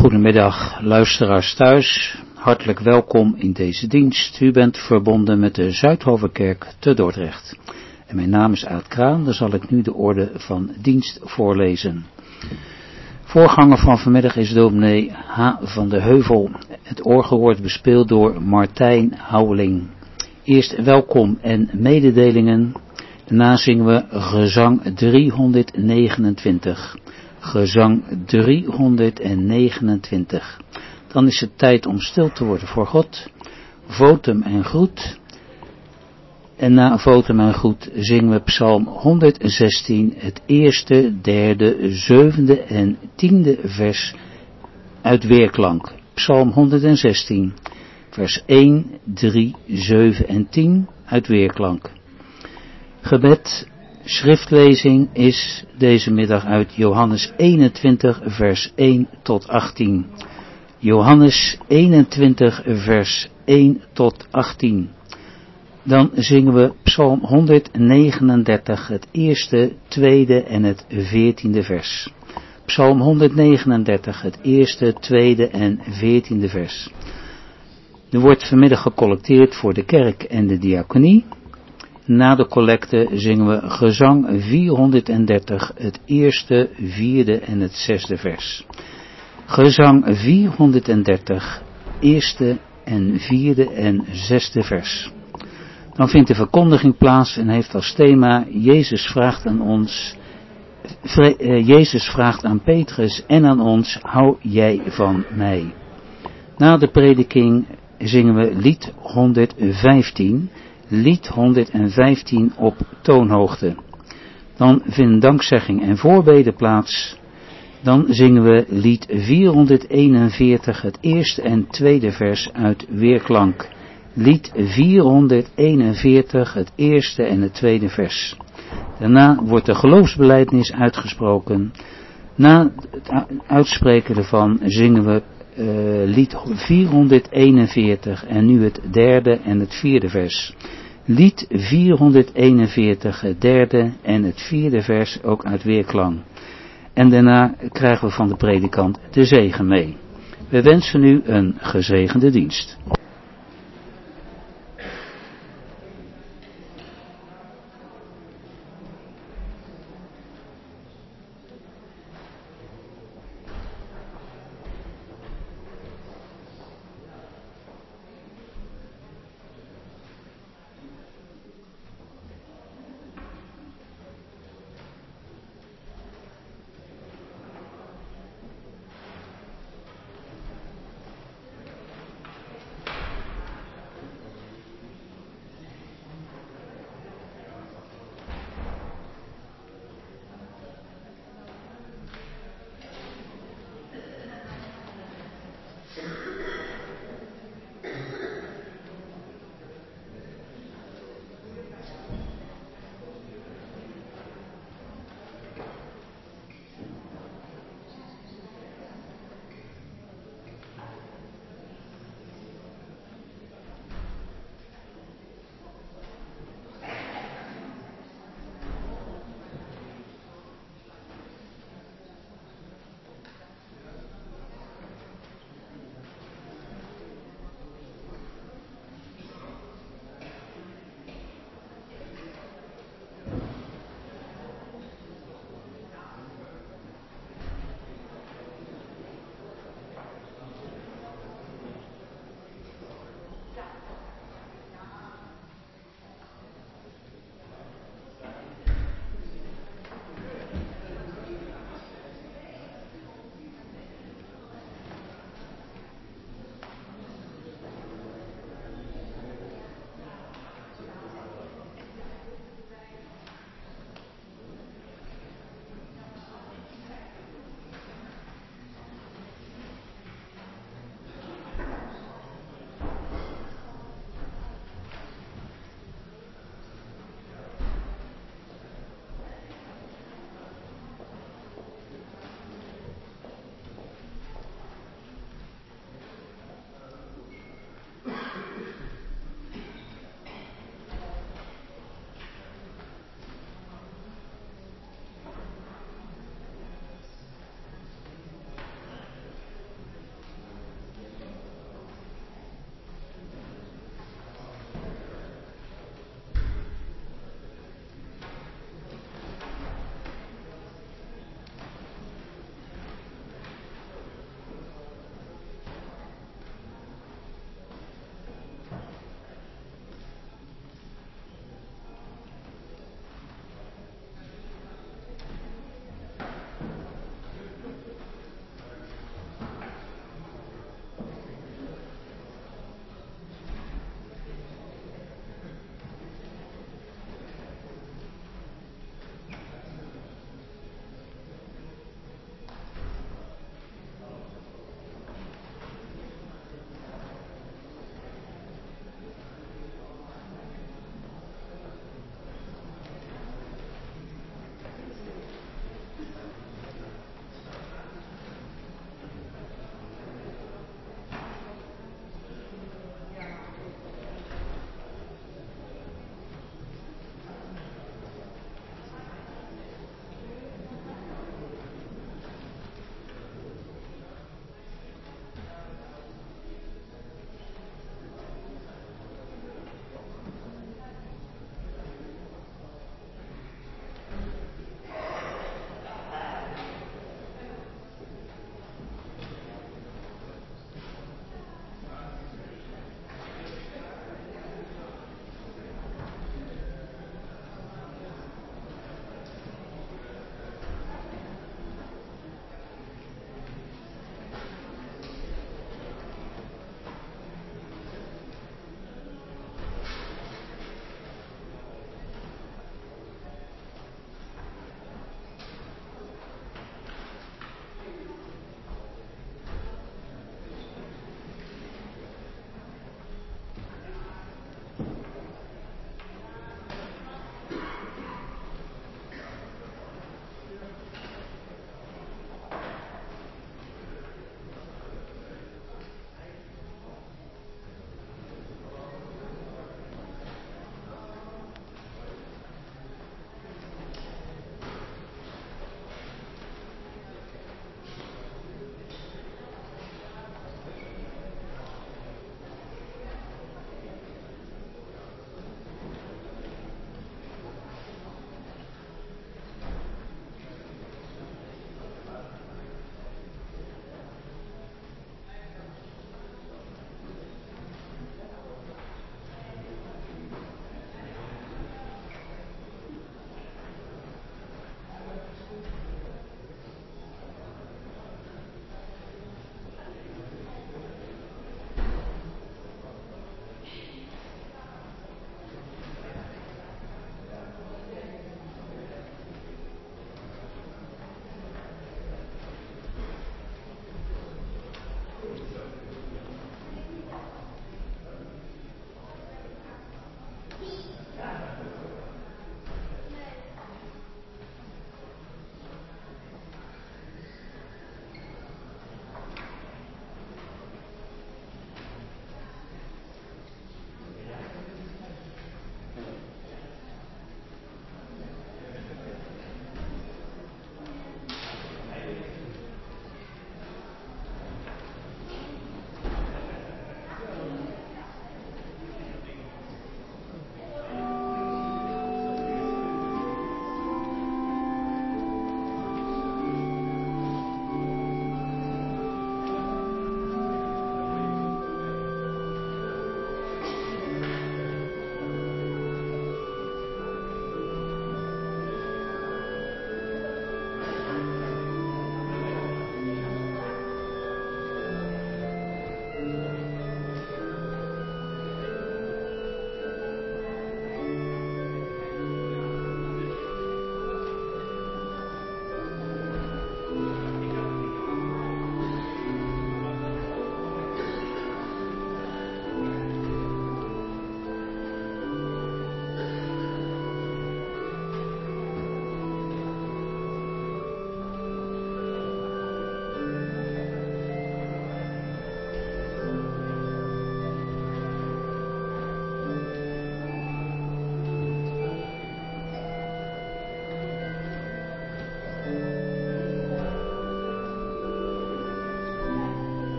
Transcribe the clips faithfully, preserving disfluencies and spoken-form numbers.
Goedemiddag luisteraars thuis, hartelijk welkom in deze dienst. U bent verbonden met de Zuidhovenkerk te Dordrecht. En mijn naam is Aad Kraan, dan zal ik nu de orde van dienst voorlezen. Voorganger van vanmiddag is dominee H. van de Heuvel. Het orgel wordt bespeeld door Martijn Houweling. Eerst welkom en mededelingen. Daarna zingen we gezang driehonderdnegenentwintig. Gezang driehonderdnegenentwintig. Dan is het tijd om stil te worden voor God. Votum en groet. En na votum en groet zingen we Psalm honderdzestien, het eerste, derde, zevende en tiende vers uit weerklank. Psalm honderdzestien, vers één, drie, zeven en tien uit weerklank. Gebed, schriftlezing is deze middag uit Johannes eenentwintig, vers één tot achttien. Johannes eenentwintig, vers één tot achttien. Dan zingen we Psalm honderdnegenendertig, het eerste, tweede en het veertiende vers. Psalm honderdnegenendertig, het eerste, tweede en veertiende vers. Er wordt vanmiddag gecollecteerd voor de kerk en de diaconie. Na de collecte zingen we gezang vierhonderddertig, het eerste, vierde en het zesde vers. Gezang vierhonderddertig, eerste en vierde en zesde vers. Dan vindt de verkondiging plaats en heeft als thema Jezus vraagt aan ons, Jezus vraagt aan Petrus en aan ons, hou jij van mij. Na de prediking zingen we lied honderdvijftien, lied honderdvijftien op toonhoogte. Dan vinden dankzegging en voorbeden plaats. Dan zingen we lied vierhonderdeenenveertig, het eerste en tweede vers uit weerklank. Lied vierhonderdeenenveertig, het eerste en het tweede vers. Daarna wordt de geloofsbelijdenis uitgesproken. Na het uitspreken ervan zingen we uh, lied vierhonderdeenenveertig en nu het derde en het vierde vers. Lied vierhonderdeenenveertig, het derde en het vierde vers ook uit weerklank. En daarna krijgen we van de predikant de zegen mee. We wensen u een gezegende dienst.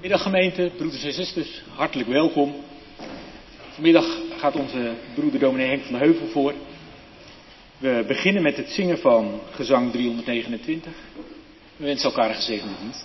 Middag gemeente, broeders en zusters, hartelijk welkom. Vanmiddag gaat onze broeder dominee Henk van de Heuvel voor. We beginnen met het zingen van gezang driehonderdnegenentwintig. We wensen elkaar een gezegende dienst.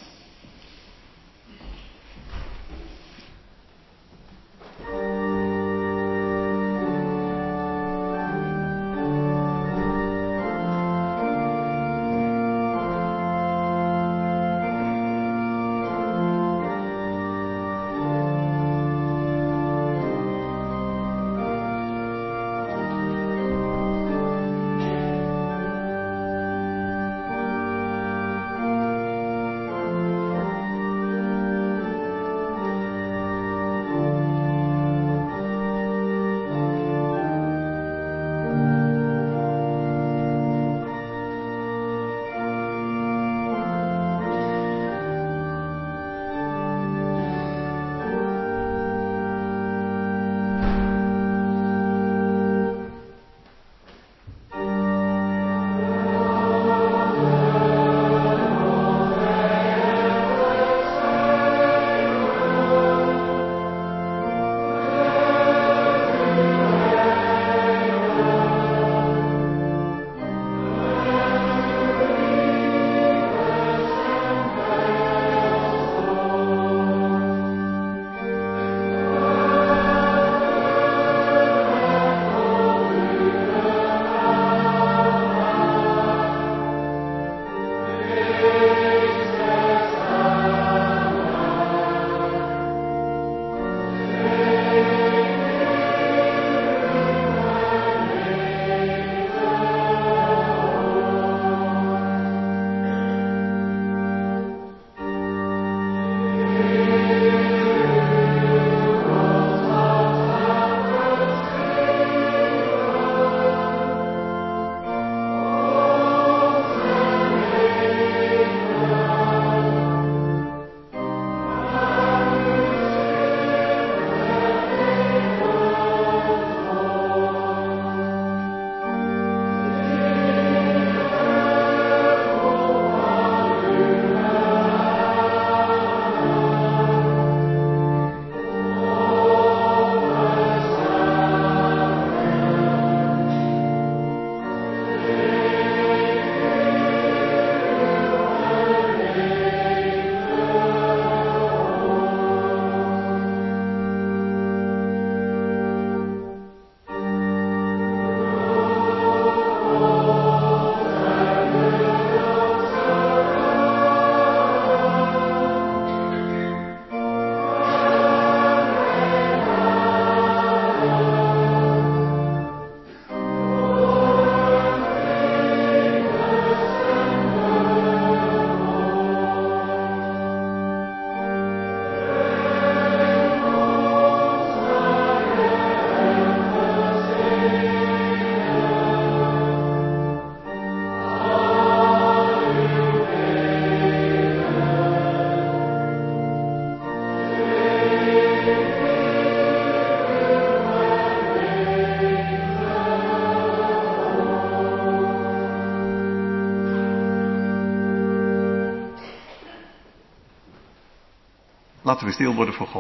Laten we stil worden voor God.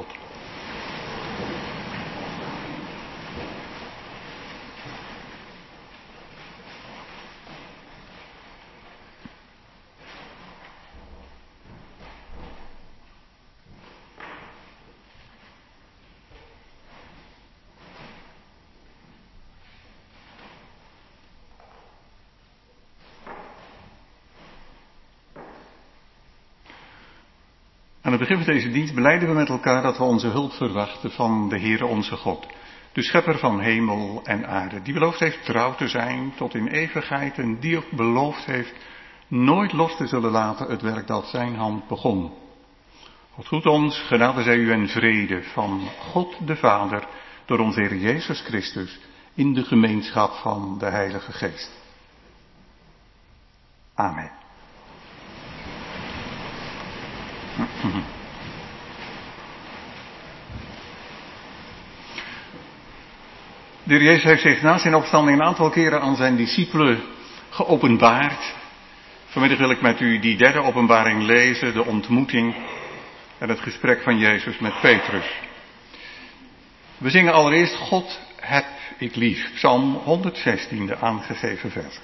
Aan het begin van deze dienst belijden we met elkaar dat we onze hulp verwachten van de Heere onze God, de schepper van hemel en aarde, die beloofd heeft trouw te zijn tot in eeuwigheid en die ook beloofd heeft nooit los te zullen laten het werk dat zijn hand begon. God groet ons, genade zij u en vrede van God de Vader, door onze Heer Jezus Christus, in de gemeenschap van de Heilige Geest. Amen. De Heer Jezus heeft zich na zijn opstanding een aantal keren aan zijn discipelen geopenbaard. Vanmiddag wil ik met u die derde openbaring lezen, de ontmoeting en het gesprek van Jezus met Petrus. We zingen allereerst God heb ik lief, Psalm honderdzestien, de aangegeven vers.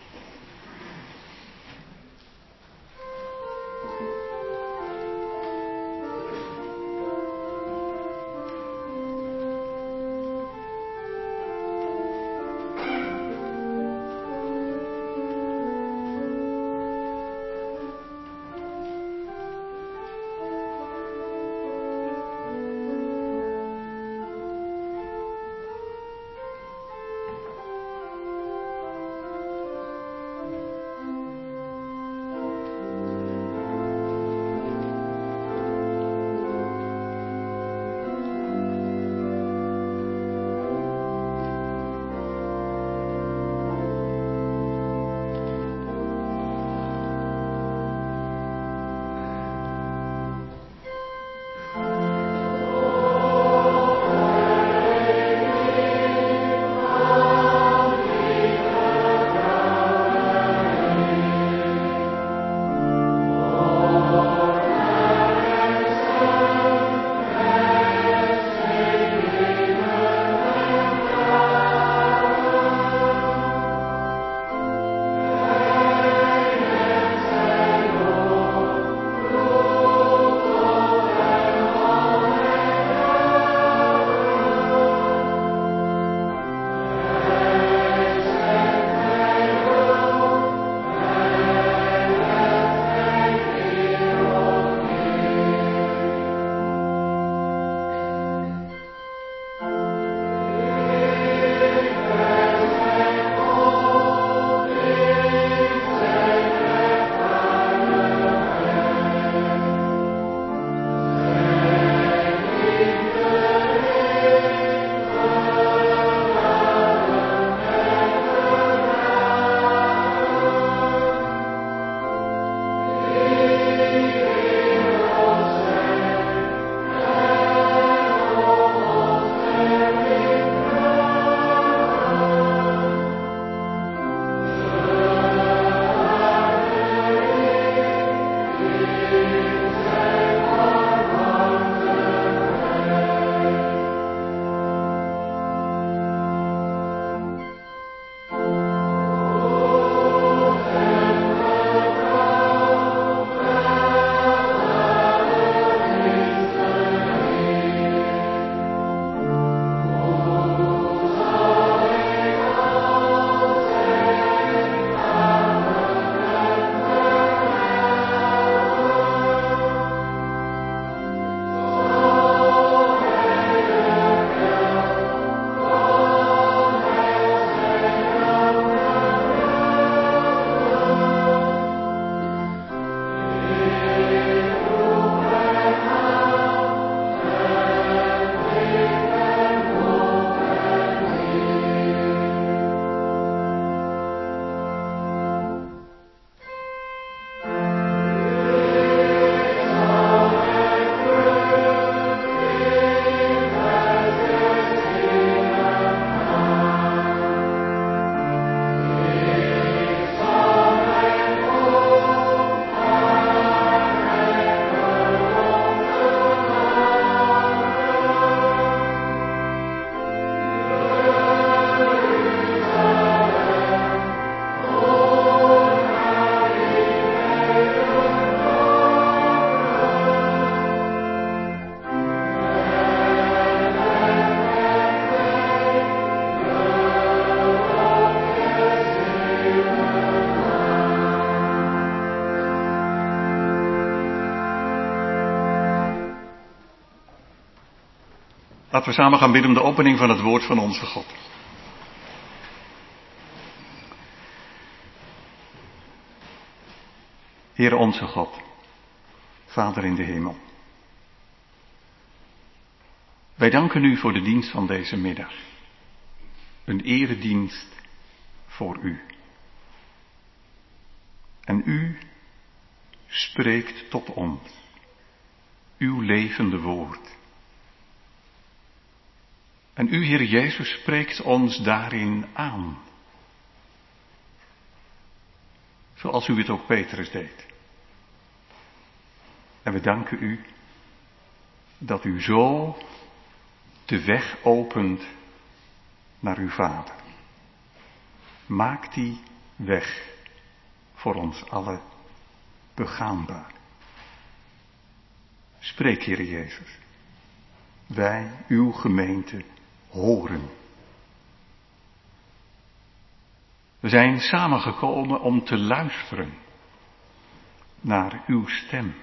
Laten we samen gaan bidden om de opening van het woord van onze God. Heere onze God, Vader in de hemel. Wij danken u voor de dienst van deze middag. Een eredienst voor u. En u spreekt tot ons. Uw levende woord. En u, Heer Jezus, spreekt ons daarin aan. Zoals u het ook Petrus deed. En we danken u dat u zo de weg opent naar uw Vader. Maak die weg voor ons allen begaanbaar. Spreek, Heere Jezus. Wij, uw gemeente, horen. We zijn samengekomen om te luisteren naar uw stem.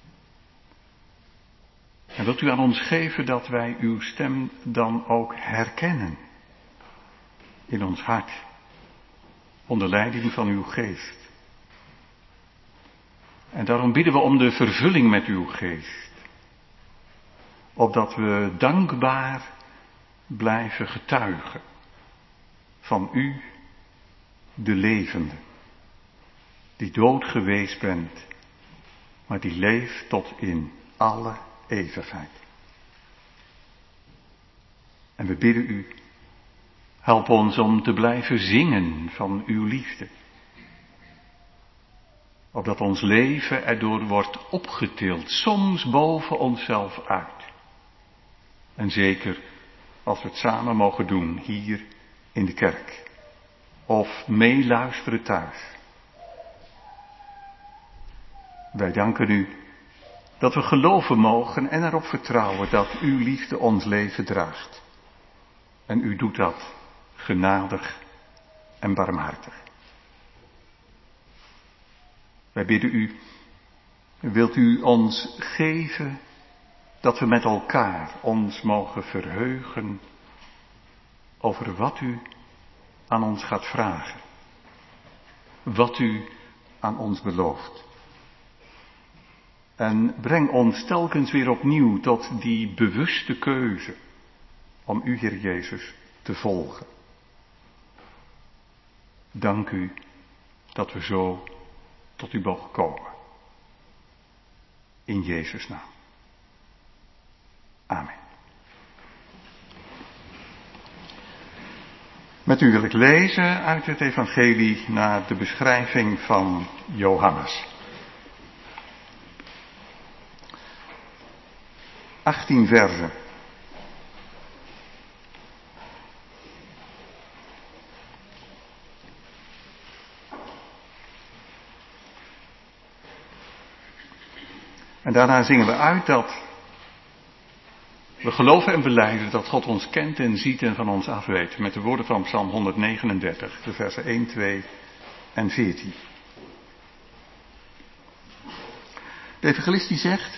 En wilt u aan ons geven dat wij uw stem dan ook herkennen in ons hart, onder leiding van uw geest. En daarom bidden we om de vervulling met uw geest, opdat we dankbaar blijven getuigen van u, de levende, die dood geweest bent, maar die leeft tot in alle eeuwigheid. En we bidden u, help ons om te blijven zingen van uw liefde, opdat ons leven erdoor wordt opgetild, soms boven onszelf uit. En zeker als we het samen mogen doen hier in de kerk, of meeluisteren thuis. Wij danken u dat we geloven mogen en erop vertrouwen dat uw liefde ons leven draagt. En u doet dat genadig en barmhartig. Wij bidden u, wilt u ons geven dat we met elkaar ons mogen verheugen over wat u aan ons gaat vragen. Wat u aan ons belooft. En breng ons telkens weer opnieuw tot die bewuste keuze om u, Heer Jezus, te volgen. Dank u dat we zo tot u mogen komen. In Jezus' naam. Amen. Met u wil ik lezen uit het evangelie naar de beschrijving van Johannes. achttien verzen. En daarna zingen we uit dat we geloven en belijden dat God ons kent en ziet en van ons afweet. Met de woorden van Psalm honderdnegenendertig, de versen één, twee en veertien. De evangelist die zegt: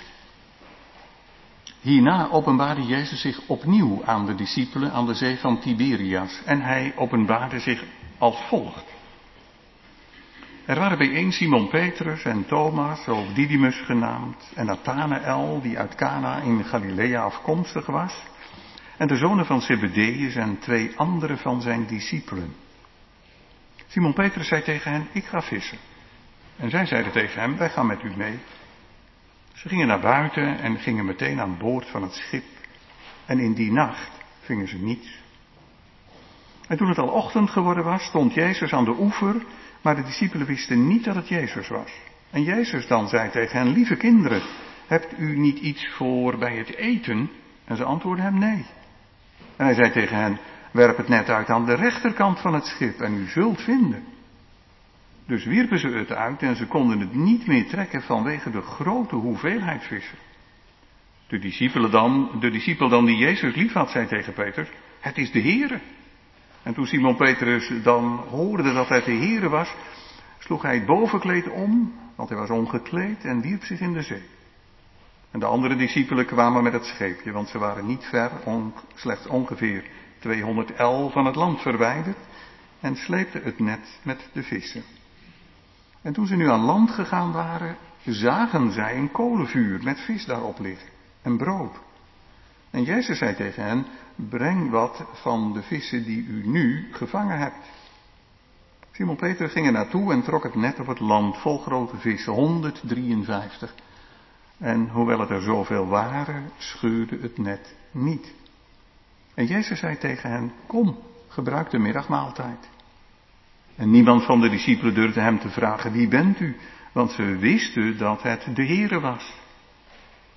hierna openbaarde Jezus zich opnieuw aan de discipelen aan de zee van Tiberias. En hij openbaarde zich als volgt. Er waren bijeen Simon Petrus en Thomas, ook Didymus genaamd, en Nathanael, die uit Cana in Galilea afkomstig was, en de zonen van Zebedeus en twee andere van zijn discipelen. Simon Petrus zei tegen hen: ik ga vissen. En zij zeiden tegen hem: wij gaan met u mee. Ze gingen naar buiten en gingen meteen aan boord van het schip. En in die nacht vingen ze niets. En toen het al ochtend geworden was, stond Jezus aan de oever, maar de discipelen wisten niet dat het Jezus was. En Jezus dan zei tegen hen: lieve kinderen, hebt u niet iets voor bij het eten? En ze antwoordden hem: nee. En hij zei tegen hen: werp het net uit aan de rechterkant van het schip en u zult vinden. Dus wierpen ze het uit en ze konden het niet meer trekken vanwege de grote hoeveelheid vissen. De discipelen dan, de discipel dan die Jezus lief had, zei tegen Petrus: het is de Heere. En toen Simon Petrus dan hoorde dat het de Heere was, sloeg hij het bovenkleed om, want hij was ongekleed, en wierp zich in de zee. En de andere discipelen kwamen met het scheepje, want ze waren niet ver, on, slechts ongeveer tweehonderd el van het land verwijderd, en sleepten het net met de vissen. En toen ze nu aan land gegaan waren, zagen zij een kolenvuur met vis daarop liggen en brood. En Jezus zei tegen hen: breng wat van de vissen die u nu gevangen hebt. Simon Petrus ging er naartoe en trok het net op het land vol grote vissen, honderddrieënvijftig. En hoewel het er zoveel waren, scheurde het net niet. En Jezus zei tegen hen: kom, gebruik de middagmaaltijd. En niemand van de discipelen durfde hem te vragen: wie bent u? Want ze wisten dat het de Heere was.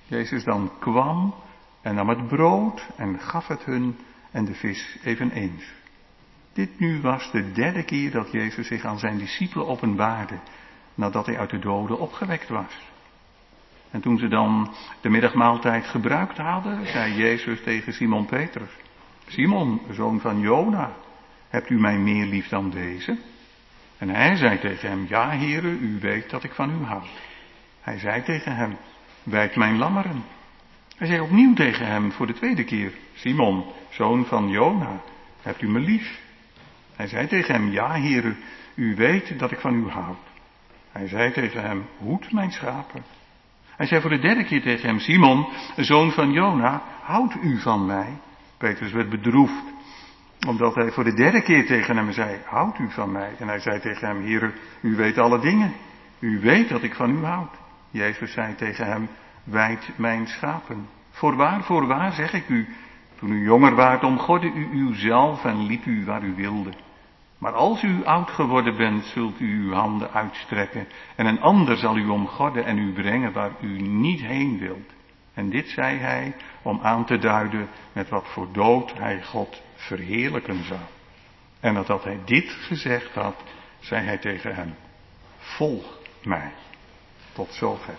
Jezus dan kwam en nam het brood en gaf het hun en de vis eveneens. Dit nu was de derde keer dat Jezus zich aan zijn discipelen openbaarde, nadat hij uit de doden opgewekt was. En toen ze dan de middagmaaltijd gebruikt hadden, zei Jezus tegen Simon Petrus: Simon, zoon van Jona, hebt u mij meer lief dan deze? En hij zei tegen hem: Ja, Heere, u weet dat ik van u houd. Hij zei tegen hem: Wijd mijn lammeren. Hij zei opnieuw tegen hem voor de tweede keer: Simon, zoon van Jona, hebt u me lief? Hij zei tegen hem: Ja, Heere, u weet dat ik van u houd. Hij zei tegen hem: Hoed mijn schapen. Hij zei voor de derde keer tegen hem: Simon, zoon van Jona, houdt u van mij? Petrus werd bedroefd, omdat hij voor de derde keer tegen hem zei: Houdt u van mij? En hij zei tegen hem: Heere, u weet alle dingen. U weet dat ik van u houd. Jezus zei tegen hem: Wijd mijn schapen. Voorwaar, voorwaar zeg ik u, toen u jonger waart, omgordde u uzelf en liep u waar u wilde. Maar als u oud geworden bent, zult u uw handen uitstrekken en een ander zal u omgorden en u brengen waar u niet heen wilt. En dit zei hij om aan te duiden met wat voor dood hij God verheerlijken zou. En nadat hij dit gezegd had, zei hij tegen hem: Volg mij. Tot zover.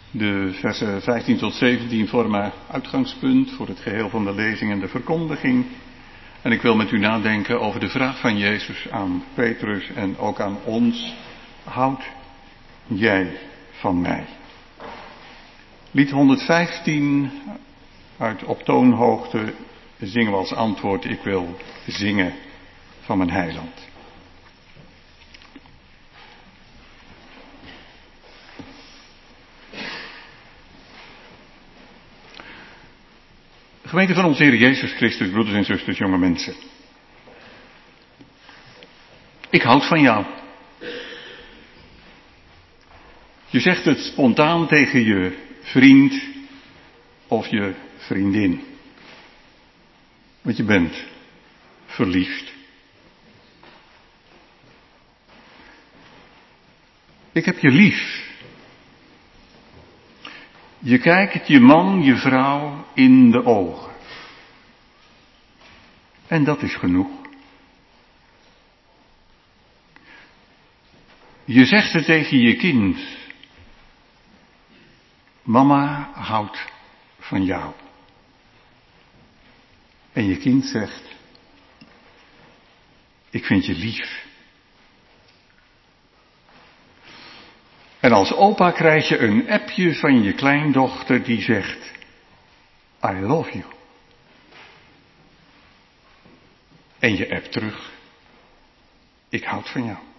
De versen vijftien tot zeventien vormen uitgangspunt voor het geheel van de lezing en de verkondiging. En ik wil met u nadenken over de vraag van Jezus aan Petrus en ook aan ons. Houd jij van mij? Lied honderdvijftien uit op toonhoogte zingen we als antwoord: ik wil zingen van mijn heiland. Gemeente van onze Heer Jezus Christus, broeders en zusters, jonge mensen. Ik houd van jou. Je zegt het spontaan tegen je vriend of je vriendin. Want je bent verliefd. Ik heb je lief. Je kijkt je man, je vrouw in de ogen. En dat is genoeg. Je zegt het tegen je kind. Mama houdt van jou. En je kind zegt: ik vind je lief. En als opa krijg je een appje van je kleindochter die zegt: I love you. En je appt terug: ik houd van jou.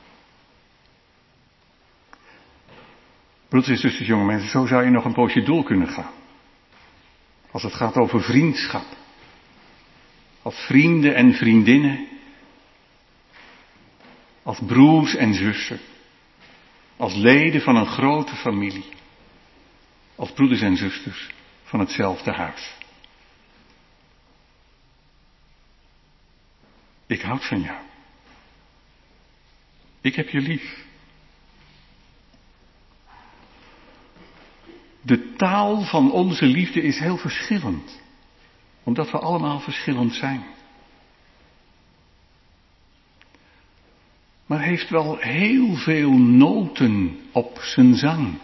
Broeders en zusters, jonge mensen, zo zou je nog een poosje door kunnen gaan. Als het gaat over vriendschap. Als vrienden en vriendinnen. Als broers en zussen. Als leden van een grote familie. Als broeders en zusters van hetzelfde huis. Ik houd van jou. Ik heb je lief. De taal van onze liefde is heel verschillend. Omdat we allemaal verschillend zijn. Maar heeft wel heel veel noten op zijn zang.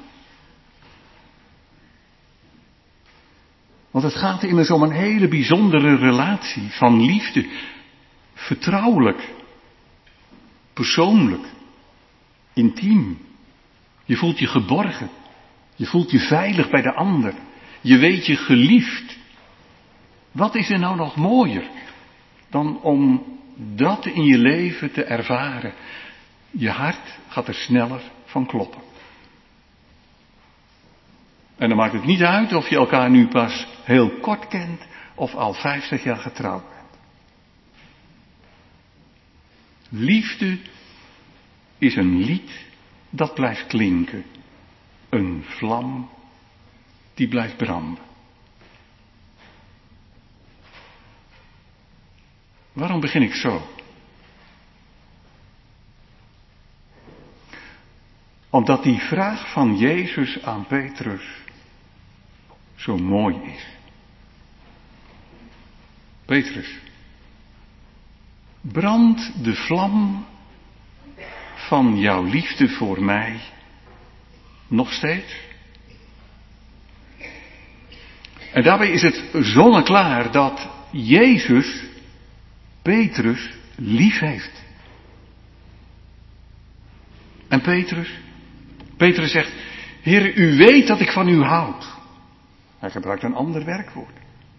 Want het gaat immers om een hele bijzondere relatie van liefde. Vertrouwelijk. Persoonlijk. Intiem. Je voelt je geborgen. Je voelt je veilig bij de ander. Je weet je geliefd. Wat is er nou nog mooier dan om dat in je leven te ervaren? Je hart gaat er sneller van kloppen. En dan maakt het niet uit of je elkaar nu pas heel kort kent of al vijftig jaar getrouwd bent. Liefde is een lied dat blijft klinken. Een vlam die blijft branden. Waarom begin ik zo? Omdat die vraag van Jezus aan Petrus zo mooi is. Petrus, brandt de vlam van jouw liefde voor mij nog steeds? En daarbij is het zonneklaar dat Jezus Petrus lief heeft. En Petrus, Petrus zegt: Heere, u weet dat ik van u houd. Hij gebruikt een ander werkwoord.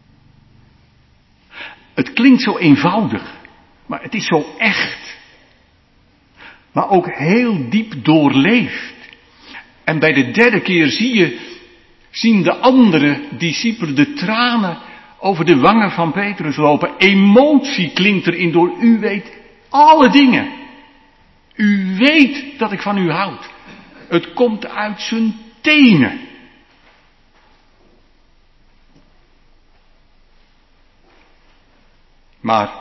Het klinkt zo eenvoudig, maar het is zo echt. Maar ook heel diep doorleefd. En bij de derde keer zie je, zien de andere discipelen de tranen over de wangen van Petrus lopen. Emotie klinkt erin door: u weet alle dingen. U weet dat ik van u houd. Het komt uit zijn tenen. Maar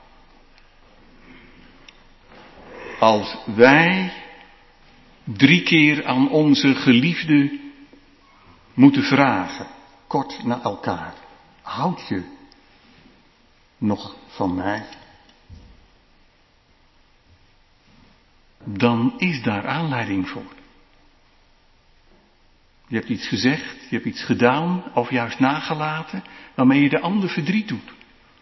als wij drie keer aan onze geliefde moeten vragen, kort na elkaar: houd je nog van mij? Dan is daar aanleiding voor. Je hebt iets gezegd, je hebt iets gedaan of juist nagelaten waarmee je de ander verdriet doet.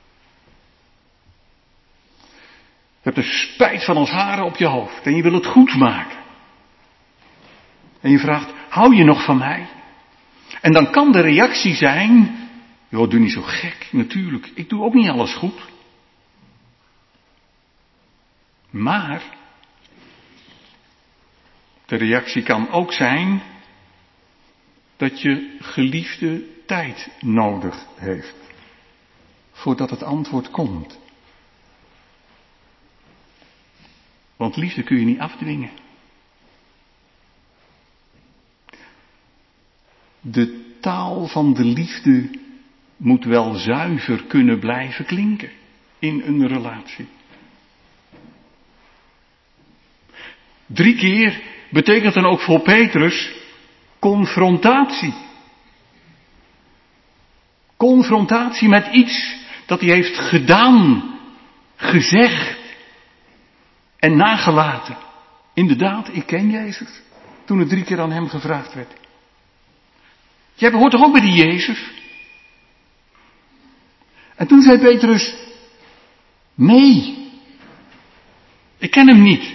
Je hebt een spijt van als haren op je hoofd en je wil het goed maken. En je vraagt, hou je nog van mij? En dan kan de reactie zijn, joh, doe niet zo gek, natuurlijk, ik doe ook niet alles goed. Maar de reactie kan ook zijn dat je geliefde tijd nodig heeft voordat het antwoord komt. Want liefde kun je niet afdwingen. De taal van de liefde moet wel zuiver kunnen blijven klinken in een relatie. Drie keer betekent dan ook voor Petrus confrontatie. Confrontatie met iets dat hij heeft gedaan, gezegd en nagelaten. Inderdaad, ik ken Jezus. Toen het drie keer aan hem gevraagd werd. Jij behoort toch ook bij die Jezus? En toen zei Petrus, nee, ik ken hem niet.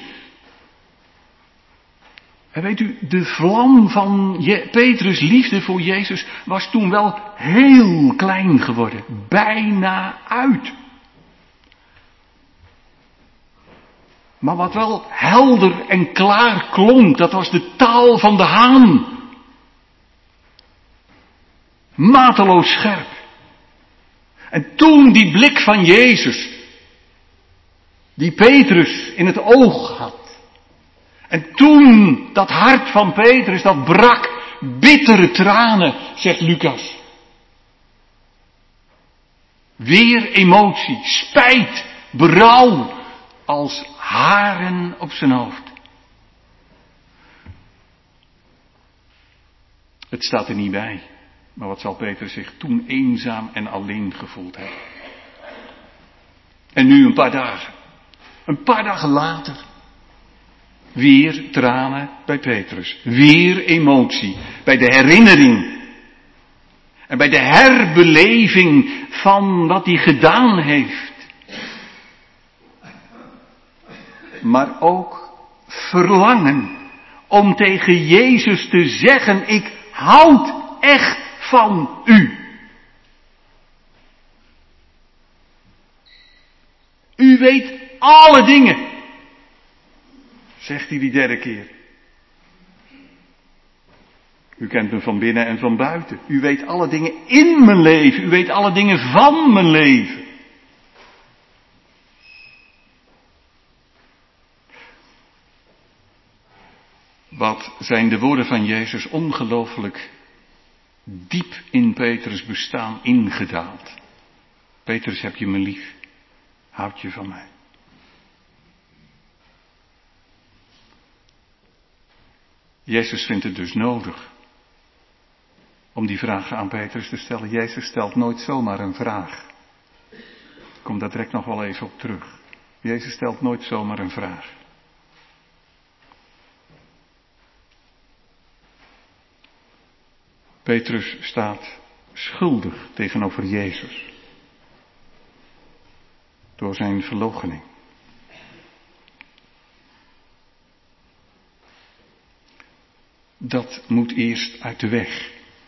En weet u, de vlam van Je- Petrus' liefde voor Jezus was toen wel heel klein geworden. Bijna uit. Maar wat wel helder en klaar klonk, dat was de taal van de haan. Mateloos scherp. En toen die blik van Jezus, die Petrus in het oog had. En toen dat hart van Petrus, dat brak, bittere tranen, zegt Lucas. Weer emotie, spijt, berouw, als haren op zijn hoofd. Het staat er niet bij, maar wat zal Petrus zich toen eenzaam en alleen gevoeld hebben. En nu een paar dagen, een paar dagen later, weer tranen bij Petrus. Weer emotie. Bij de herinnering. En bij de herbeleving van wat hij gedaan heeft. Maar ook verlangen om tegen Jezus te zeggen, ik houd echt van u. U weet alle dingen. Zegt hij die derde keer. U kent me van binnen en van buiten. U weet alle dingen in mijn leven. U weet alle dingen van mijn leven. Wat zijn de woorden van Jezus ongelooflijk diep in Petrus' bestaan ingedaald. Petrus, heb je me lief? Houd je van mij? Jezus vindt het dus nodig om die vragen aan Petrus te stellen. Jezus stelt nooit zomaar een vraag. Ik kom daar direct nog wel even op terug. Jezus stelt nooit zomaar een vraag. Petrus staat schuldig tegenover Jezus. Door zijn verloochening. Dat moet eerst uit de weg.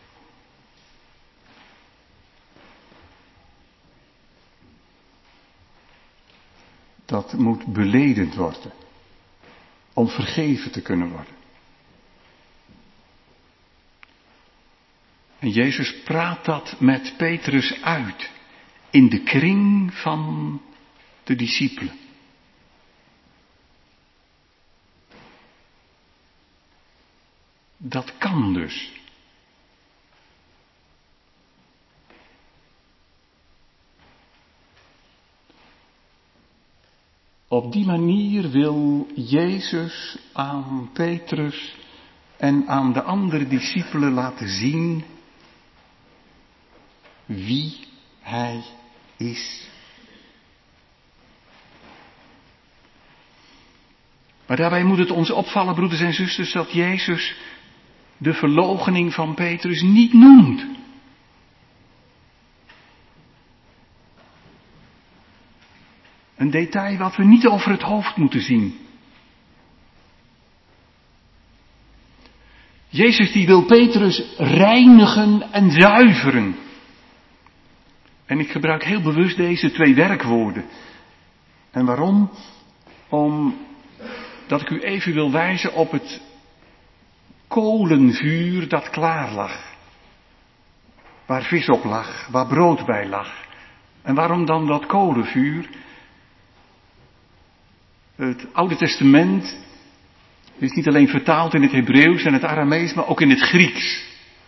Dat moet beleden worden. Om vergeven te kunnen worden. En Jezus praat dat met Petrus uit. In de kring van de discipelen. Dat kan dus. Op die manier wil Jezus aan Petrus en aan de andere discipelen laten zien wie hij is. Maar daarbij moet het ons opvallen, broeders en zusters, dat Jezus de verloochening van Petrus niet noemt. Een detail wat we niet over het hoofd moeten zien. Jezus die wil Petrus reinigen en zuiveren. En ik gebruik heel bewust deze twee werkwoorden. En waarom? Omdat ik u even wil wijzen op het kolenvuur dat klaar lag. Waar vis op lag, waar brood bij lag. En waarom dan dat kolenvuur? Het Oude Testament is niet alleen vertaald in het Hebreeuws en het Aramees, maar ook in het Grieks.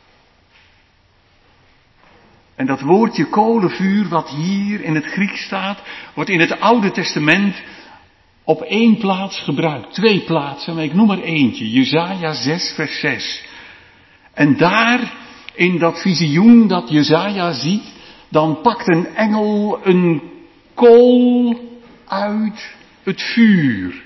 En dat woordje kolenvuur wat hier in het Grieks staat, wordt in het Oude Testament op één plaats gebruikt. Twee plaatsen, maar ik noem er eentje. Jesaja zes vers zes. En daar, in dat visioen dat Jesaja ziet, dan pakt een engel een kool uit het vuur.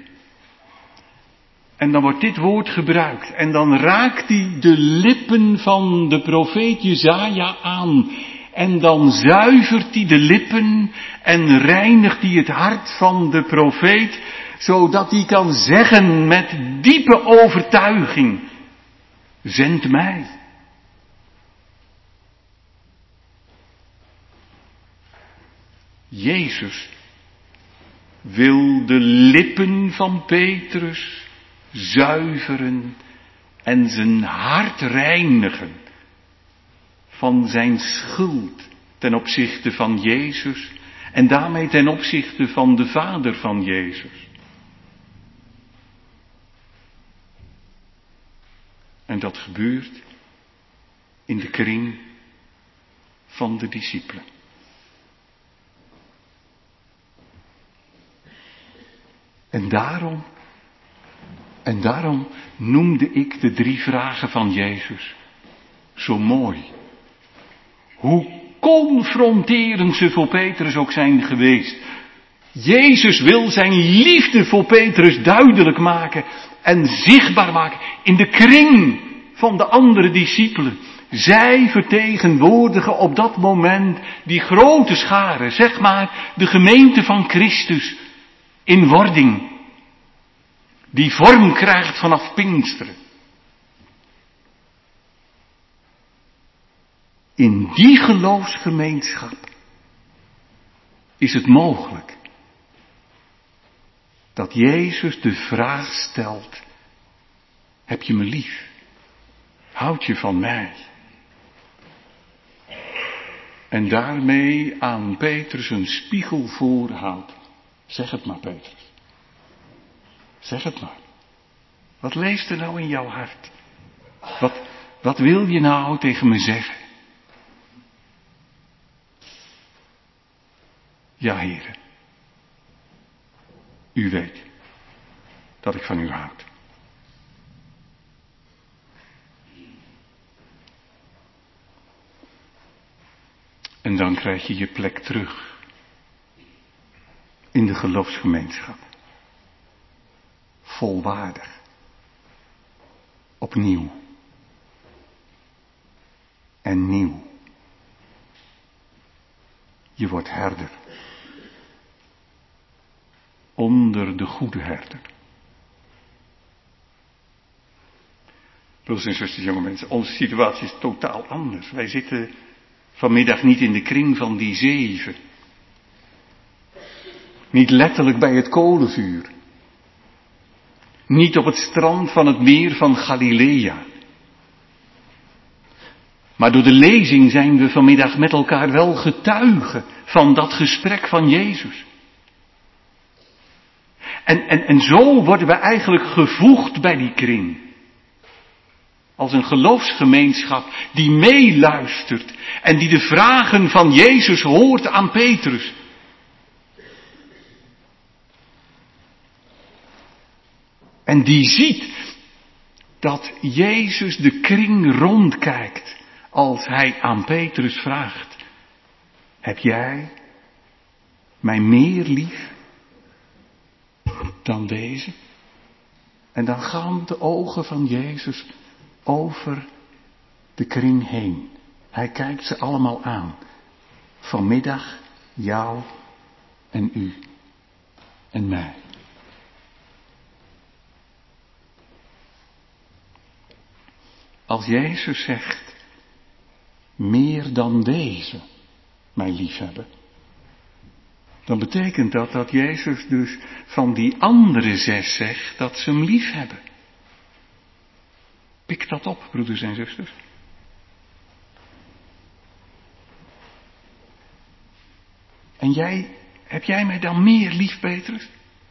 En dan wordt dit woord gebruikt. En dan raakt hij de lippen van de profeet Jesaja aan. En dan zuivert hij de lippen en reinigt hij het hart van de profeet. Zodat hij kan zeggen met diepe overtuiging: zend mij. Jezus wil de lippen van Petrus zuiveren en zijn hart reinigen van zijn schuld ten opzichte van Jezus en daarmee ten opzichte van de Vader van Jezus. En dat gebeurt in de kring van de discipelen. En daarom, en daarom noemde ik de drie vragen van Jezus zo mooi. Hoe confronterend ze voor Petrus ook zijn geweest. Jezus wil zijn liefde voor Petrus duidelijk maken en zichtbaar maken in de kring van de andere discipelen. Zij vertegenwoordigen op dat moment die grote schare, zeg maar de gemeente van Christus in wording, die vorm krijgt vanaf Pinksteren. In die geloofsgemeenschap is het mogelijk dat Jezus de vraag stelt: heb je me lief? Houd je van mij? En daarmee aan Petrus een spiegel voorhoudt. Zeg het maar, Petrus. Zeg het maar. Wat leeft er nou in jouw hart? Wat, wat wil je nou tegen me zeggen? Ja, Heere. U weet dat ik van u houd. En dan krijg je je plek terug in de geloofsgemeenschap. Volwaardig. Opnieuw. En nieuw. Je wordt herder. Onder de goede herder. Broeders en zusters, jonge mensen, onze situatie is totaal anders. Wij zitten vanmiddag niet in de kring van die zeven. Niet letterlijk bij het kolenvuur. Niet op het strand van het meer van Galilea. Maar door de lezing zijn we vanmiddag met elkaar wel getuigen van dat gesprek van Jezus. En, en, en zo worden we eigenlijk gevoegd bij die kring. Als een geloofsgemeenschap die meeluistert en die de vragen van Jezus hoort aan Petrus. En die ziet dat Jezus de kring rondkijkt als hij aan Petrus vraagt: heb jij mij meer lief dan deze? En dan gaan de ogen van Jezus over de kring heen. Hij kijkt ze allemaal aan. Vanmiddag jou en u en mij. Als Jezus zegt, meer dan deze mij liefhebben, dan betekent dat dat Jezus dus van die andere zes zegt dat ze hem liefhebben. Pik dat op, broeders en zusters. En jij, heb jij mij dan meer lief, Petrus?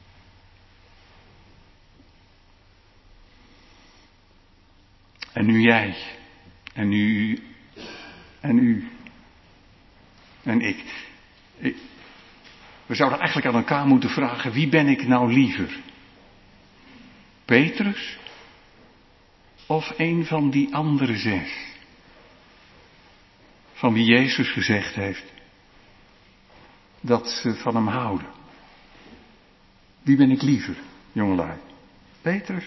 En nu jij, en nu, en u, en ik. ik. We zouden eigenlijk aan elkaar moeten vragen, wie ben ik nou liever? Petrus of een van die andere zes? Van wie Jezus gezegd heeft dat ze van hem houden. Wie ben ik liever, jongelui? Petrus?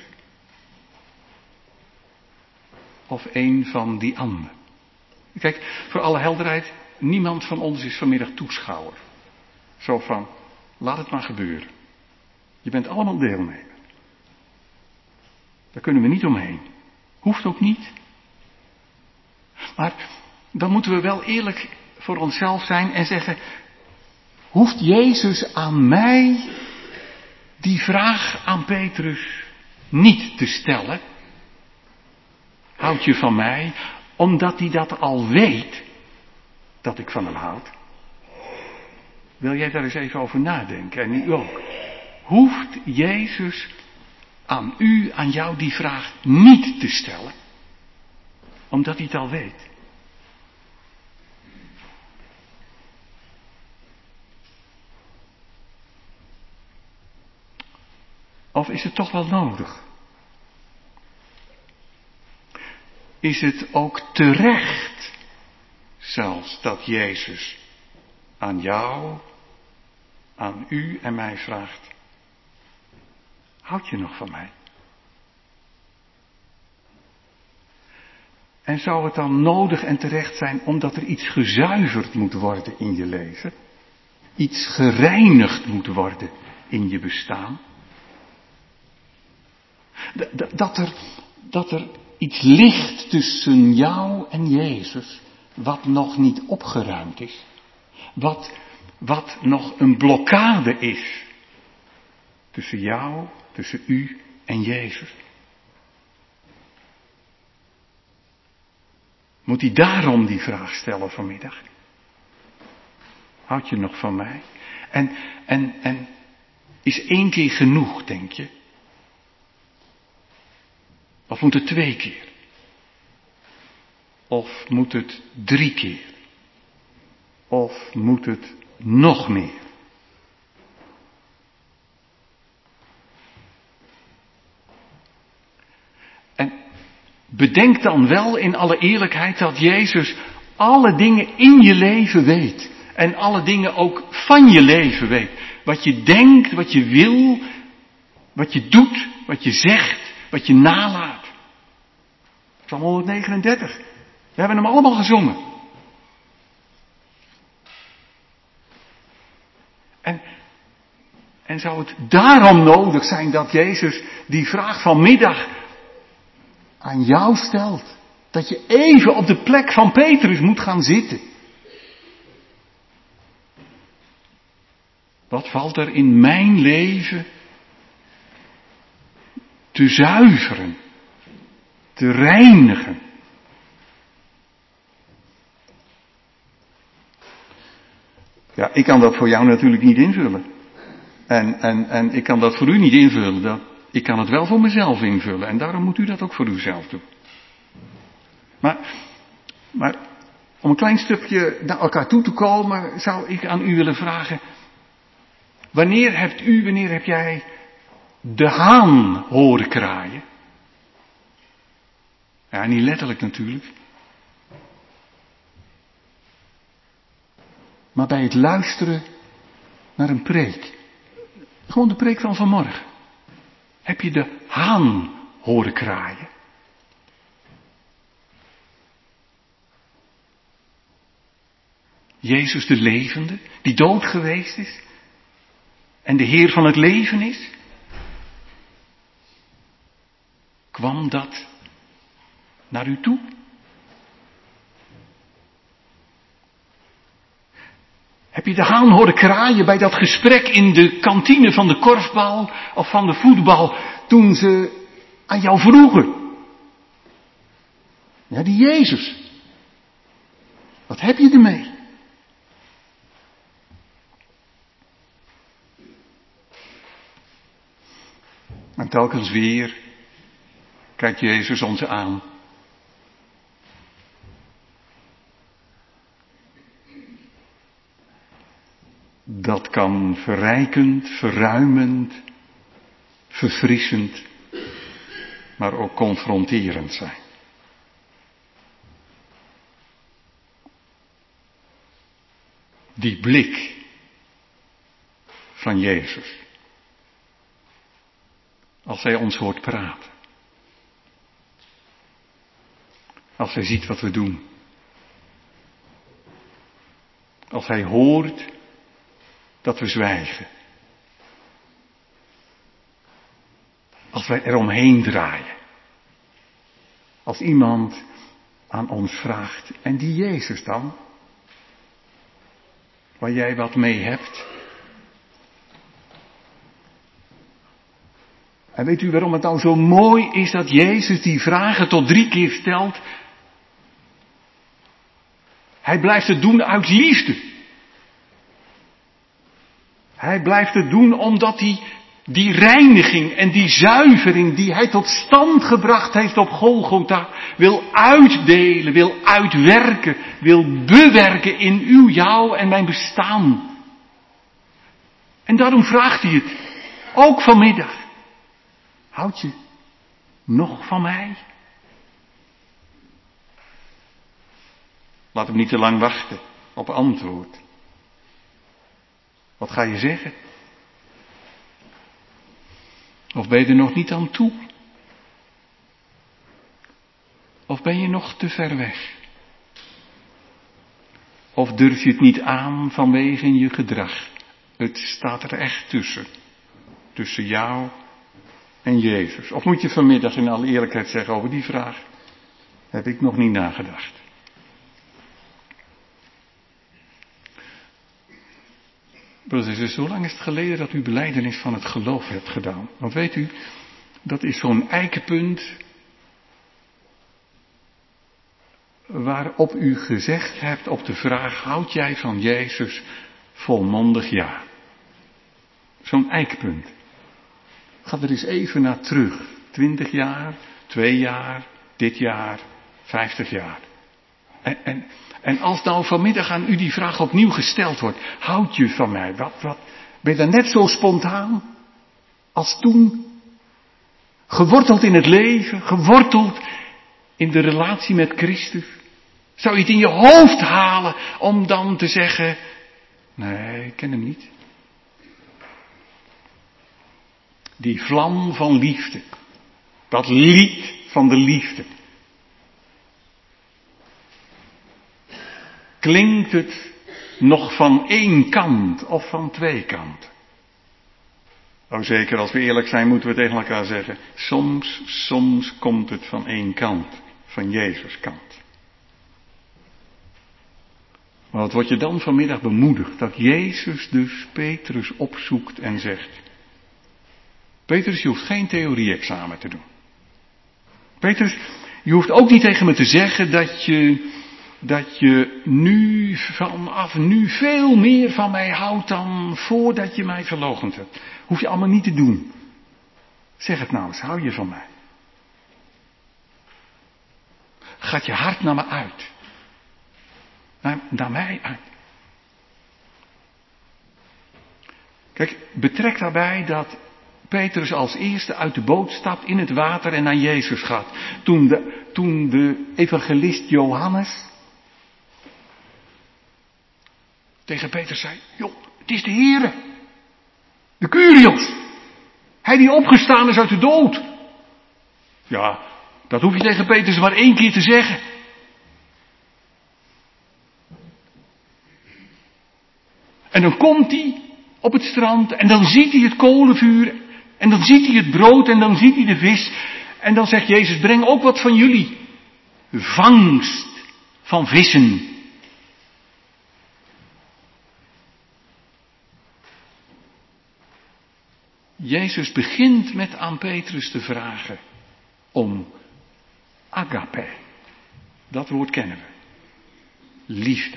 Of een van die anderen? Kijk, voor alle helderheid, niemand van ons is vanmiddag toeschouwer. Zo van, laat het maar gebeuren. Je bent allemaal deelnemer. Daar kunnen we niet omheen. Hoeft ook niet. Maar dan moeten we wel eerlijk voor onszelf zijn en zeggen, hoeft Jezus aan mij die vraag aan Petrus niet te stellen? Houd je van mij, omdat hij dat al weet, dat ik van hem houd? Wil jij daar eens even over nadenken, en u ook? Hoeft Jezus aan u, aan jou die vraag niet te stellen, omdat hij het al weet? Of is het toch wel nodig? Is het ook terecht, zelfs, dat Jezus aan jou, aan u en mij vraagt, houd je nog van mij? En zou het dan nodig en terecht zijn omdat er iets gezuiverd moet worden in je leven? Iets gereinigd moet worden in je bestaan? Dat er, dat er iets ligt tussen jou en Jezus, wat nog niet opgeruimd is. Wat, wat nog een blokkade is. Tussen jou, tussen u en Jezus. Moet hij daarom die vraag stellen vanmiddag? Houd je nog van mij? En, en, en is één keer genoeg, denk je? Of moet het twee keer? Of moet het drie keer? Of moet het nog meer? En bedenk dan wel in alle eerlijkheid dat Jezus alle dingen in je leven weet. En alle dingen ook van je leven weet. Wat je denkt, wat je wil, wat je doet, wat je zegt, wat je nalaat. Psalm honderdnegenendertig. We hebben hem allemaal gezongen. En, en zou het daarom nodig zijn dat Jezus die vraag vanmiddag aan jou stelt? Dat je even op de plek van Petrus moet gaan zitten. Wat valt er in mijn leven te zuiveren, te reinigen? Ja, ik kan dat voor jou natuurlijk niet invullen. En, en, en ik kan dat voor u niet invullen. Dat, ik kan het wel voor mezelf invullen. En daarom moet u dat ook voor uzelf doen. Maar, maar om een klein stukje naar elkaar toe te komen, zou ik aan u willen vragen. Wanneer hebt u, wanneer heb jij de haan horen kraaien? Ja, niet letterlijk natuurlijk. Maar bij het luisteren naar een preek. Gewoon de preek van vanmorgen. Heb je de haan horen kraaien? Jezus de levende, die dood geweest is en de Heer van het leven is? Kwam dat naar u toe? Heb je de haan horen kraaien bij dat gesprek in de kantine van de korfbal of van de voetbal toen ze aan jou vroegen? Ja, die Jezus. Wat heb je ermee? En telkens weer kijkt Jezus ons aan. Dat kan verrijkend, verruimend, verfrissend, maar ook confronterend zijn. Die blik van Jezus. Als hij ons hoort praten. Als hij ziet wat we doen. Als hij hoort dat we zwijgen. Als wij eromheen draaien. Als iemand aan ons vraagt, en die Jezus dan? Waar jij wat mee hebt. En weet u waarom het nou zo mooi is dat Jezus die vragen tot drie keer stelt? Hij blijft het doen uit liefde. Hij blijft het doen omdat hij die reiniging en die zuivering die hij tot stand gebracht heeft op Golgotha wil uitdelen, wil uitwerken, wil bewerken in uw, jou en mijn bestaan. En daarom vraagt hij het, ook vanmiddag. Houd je nog van mij? Laat hem niet te lang wachten op antwoord. Wat ga je zeggen? Of ben je er nog niet aan toe? Of ben je nog te ver weg? Of durf je het niet aan vanwege je gedrag? Het staat er echt tussen. Tussen jou en Jezus. Of moet je vanmiddag in alle eerlijkheid zeggen over die vraag? Heb ik nog niet nagedacht. Broeders en zusters, hoe lang is het geleden dat u belijdenis van het geloof hebt gedaan? Want weet u, dat is zo'n eikenpunt waarop u gezegd hebt op de vraag, houd jij van Jezus volmondig ja? Zo'n eikenpunt. Ga er eens even naar terug. Twintig jaar, twee jaar, dit jaar, vijftig jaar. En, en, en als nou vanmiddag aan u die vraag opnieuw gesteld wordt, houd je van mij? Wat, wat, ben je dan net zo spontaan als toen? Geworteld in het leven, geworteld in de relatie met Christus. Zou je het in je hoofd halen om dan te zeggen, nee, ik ken hem niet. Die vlam van liefde. Dat lied van de liefde. Klinkt het nog van één kant of van twee kanten? Nou zeker, als we eerlijk zijn, moeten we tegen elkaar zeggen, soms, soms komt het van één kant, van Jezus' kant. Maar wat word je dan vanmiddag bemoedigd, dat Jezus dus Petrus opzoekt en zegt, Petrus, je hoeft geen theorie-examen te doen. Petrus, je hoeft ook niet tegen me te zeggen dat je, dat je nu vanaf nu veel meer van mij houdt dan voordat je mij verloochend hebt. Hoef je allemaal niet te doen. Zeg het nou eens, hou je van mij? Gaat je hart naar me uit? Naar, naar mij uit? Kijk, betrek daarbij dat Petrus als eerste uit de boot stapt in het water en naar Jezus gaat. Toen de, toen de evangelist Johannes tegen Petrus zei, joh, het is de Heere. De Kyrios. Hij die opgestaan is uit de dood. Ja, dat hoef je tegen Petrus maar één keer te zeggen. En dan komt hij op het strand en dan ziet hij het kolenvuur en dan ziet hij het brood en dan ziet hij de vis. En dan zegt Jezus, breng ook wat van jullie vangst van vissen. Jezus begint met aan Petrus te vragen om agape. Dat woord kennen we. Liefde.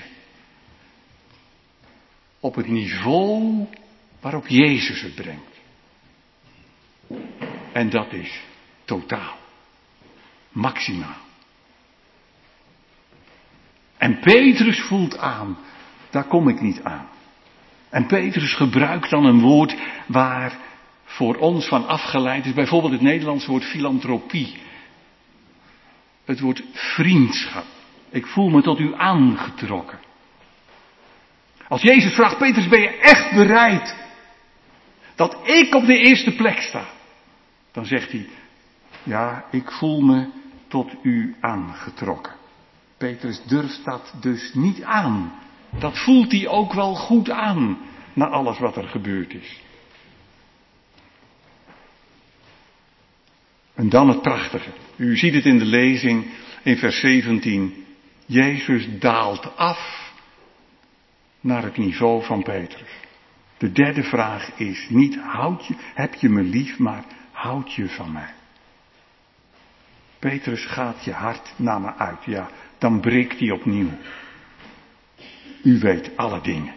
Op het niveau waarop Jezus het brengt. En dat is totaal. Maximaal. En Petrus voelt aan, daar kom ik niet aan. En Petrus gebruikt dan een woord waar voor ons van afgeleid is. Bijvoorbeeld het Nederlandse woord filantropie. Het woord vriendschap. Ik voel me tot u aangetrokken. Als Jezus vraagt, Petrus, ben je echt bereid dat ik op de eerste plek sta? Dan zegt hij, ja, ik voel me tot u aangetrokken. Petrus durft dat dus niet aan. Dat voelt hij ook wel goed aan, na alles wat er gebeurd is. En dan het prachtige. U ziet het in de lezing in vers zeventien. Jezus daalt af naar het niveau van Petrus. De derde vraag is niet, houd je, heb je me lief, maar houd je van mij? Petrus, gaat je hart naar me uit? Ja, dan breekt hij opnieuw. U weet alle dingen.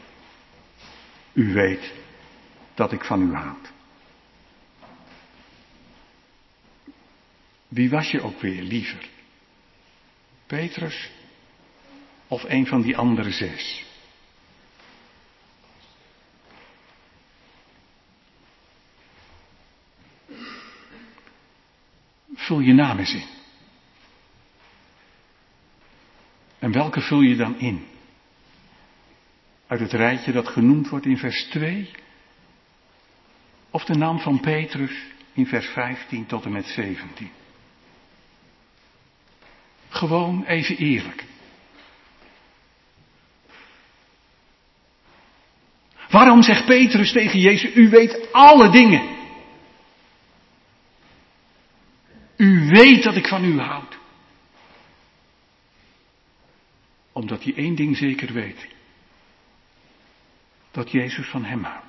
U weet dat ik van u houd. Wie was je ook weer liever? Petrus of een van die andere zes? Vul je naam eens in. En welke vul je dan in? Uit het rijtje dat genoemd wordt in vers twee? Of de naam van Petrus in vers vijftien tot en met zeventien? Gewoon even eerlijk. Waarom zegt Petrus tegen Jezus, u weet alle dingen? U weet dat ik van u houd. Omdat hij één ding zeker weet. Dat Jezus van hem houdt.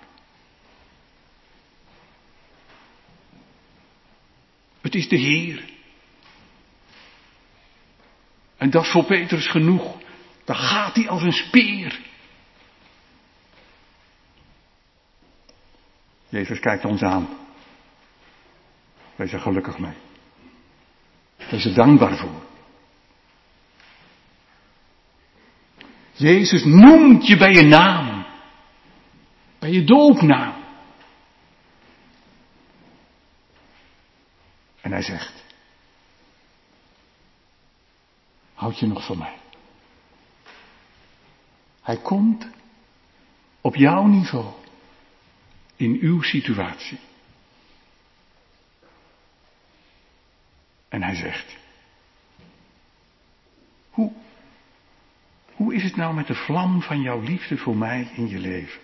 Het is de Heer. En dat is voor Petrus genoeg. Dan gaat hij als een speer. Jezus kijkt ons aan. Wees er gelukkig mee. Wees er dankbaar voor. Jezus noemt je bij je naam. Bij je doopnaam. En hij zegt. Houd je nog van mij? Hij komt op jouw niveau. In uw situatie. En hij zegt. Hoe, hoe is het nou met de vlam van jouw liefde voor mij in je leven?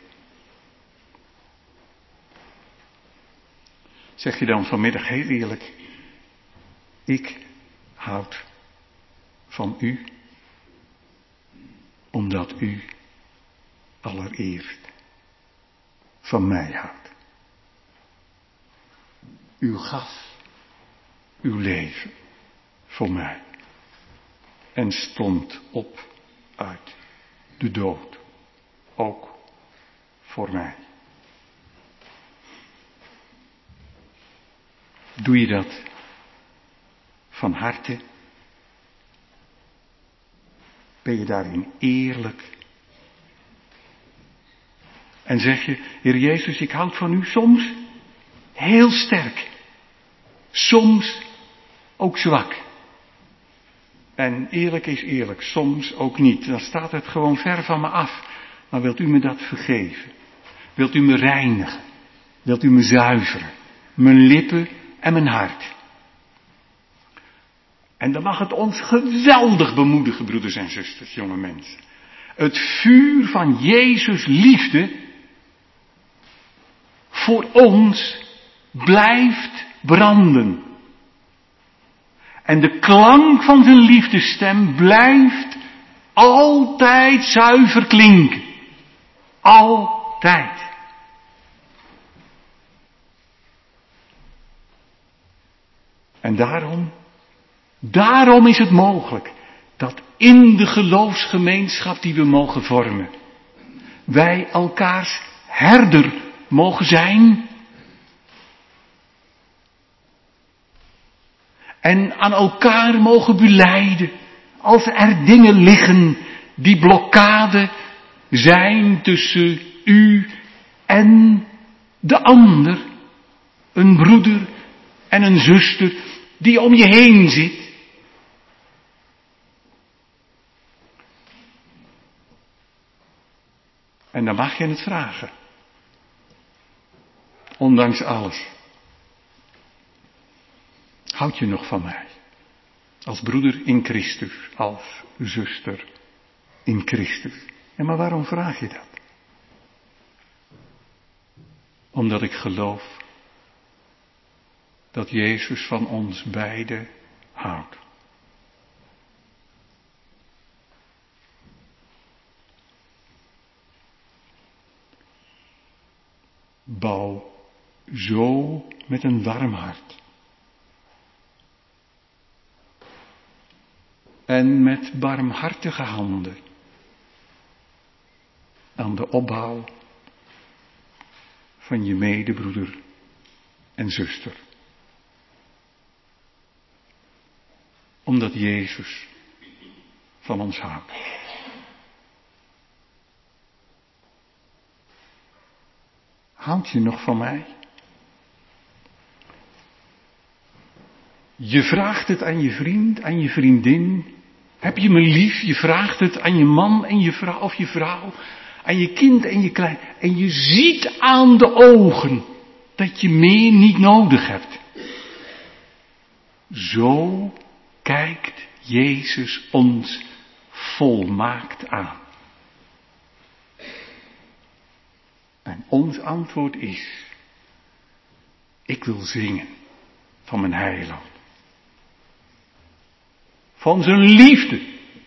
Zeg je dan vanmiddag heel eerlijk. Ik houd van u. Omdat u allereerst van mij houdt. U gaf uw leven voor mij. En stond op uit de dood. Ook voor mij. Doe je dat van harte? Ben je daarin eerlijk? En zeg je, Heer Jezus, ik houd van u soms heel sterk. Soms ook zwak. En eerlijk is eerlijk, soms ook niet. Dan staat het gewoon ver van me af. Maar wilt u me dat vergeven? Wilt u me reinigen? Wilt u me zuiveren? Mijn lippen en mijn hart. En dan mag het ons geweldig bemoedigen, broeders en zusters, jonge mensen. Het vuur van Jezus' liefde voor ons blijft branden. En de klank van zijn liefdesstem blijft altijd zuiver klinken. Altijd. En daarom, daarom is het mogelijk dat in de geloofsgemeenschap die we mogen vormen, wij elkaars herder mogen zijn. En aan elkaar mogen belijden als er dingen liggen die blokkade zijn tussen u en de ander. Een broeder en een zuster die om je heen zit. En dan mag je het vragen. Ondanks alles. Houd je nog van mij? Als broeder in Christus, als zuster in Christus. En maar waarom vraag je dat? Omdat ik geloof dat Jezus van ons beiden houdt. Bouw zo met een warm hart. En met barmhartige handen aan de opbouw van je medebroeder en zuster. Omdat Jezus van ons houdt. Houd je nog van mij? Je vraagt het aan je vriend, aan je vriendin. Heb je me lief? Je vraagt het aan je man en je vrouw of je vrouw. Aan je kind en je klein. En je ziet aan de ogen dat je meer niet nodig hebt. Zo kijkt Jezus ons volmaakt aan. En ons antwoord is: ik wil zingen van mijn heiland. Van zijn liefde.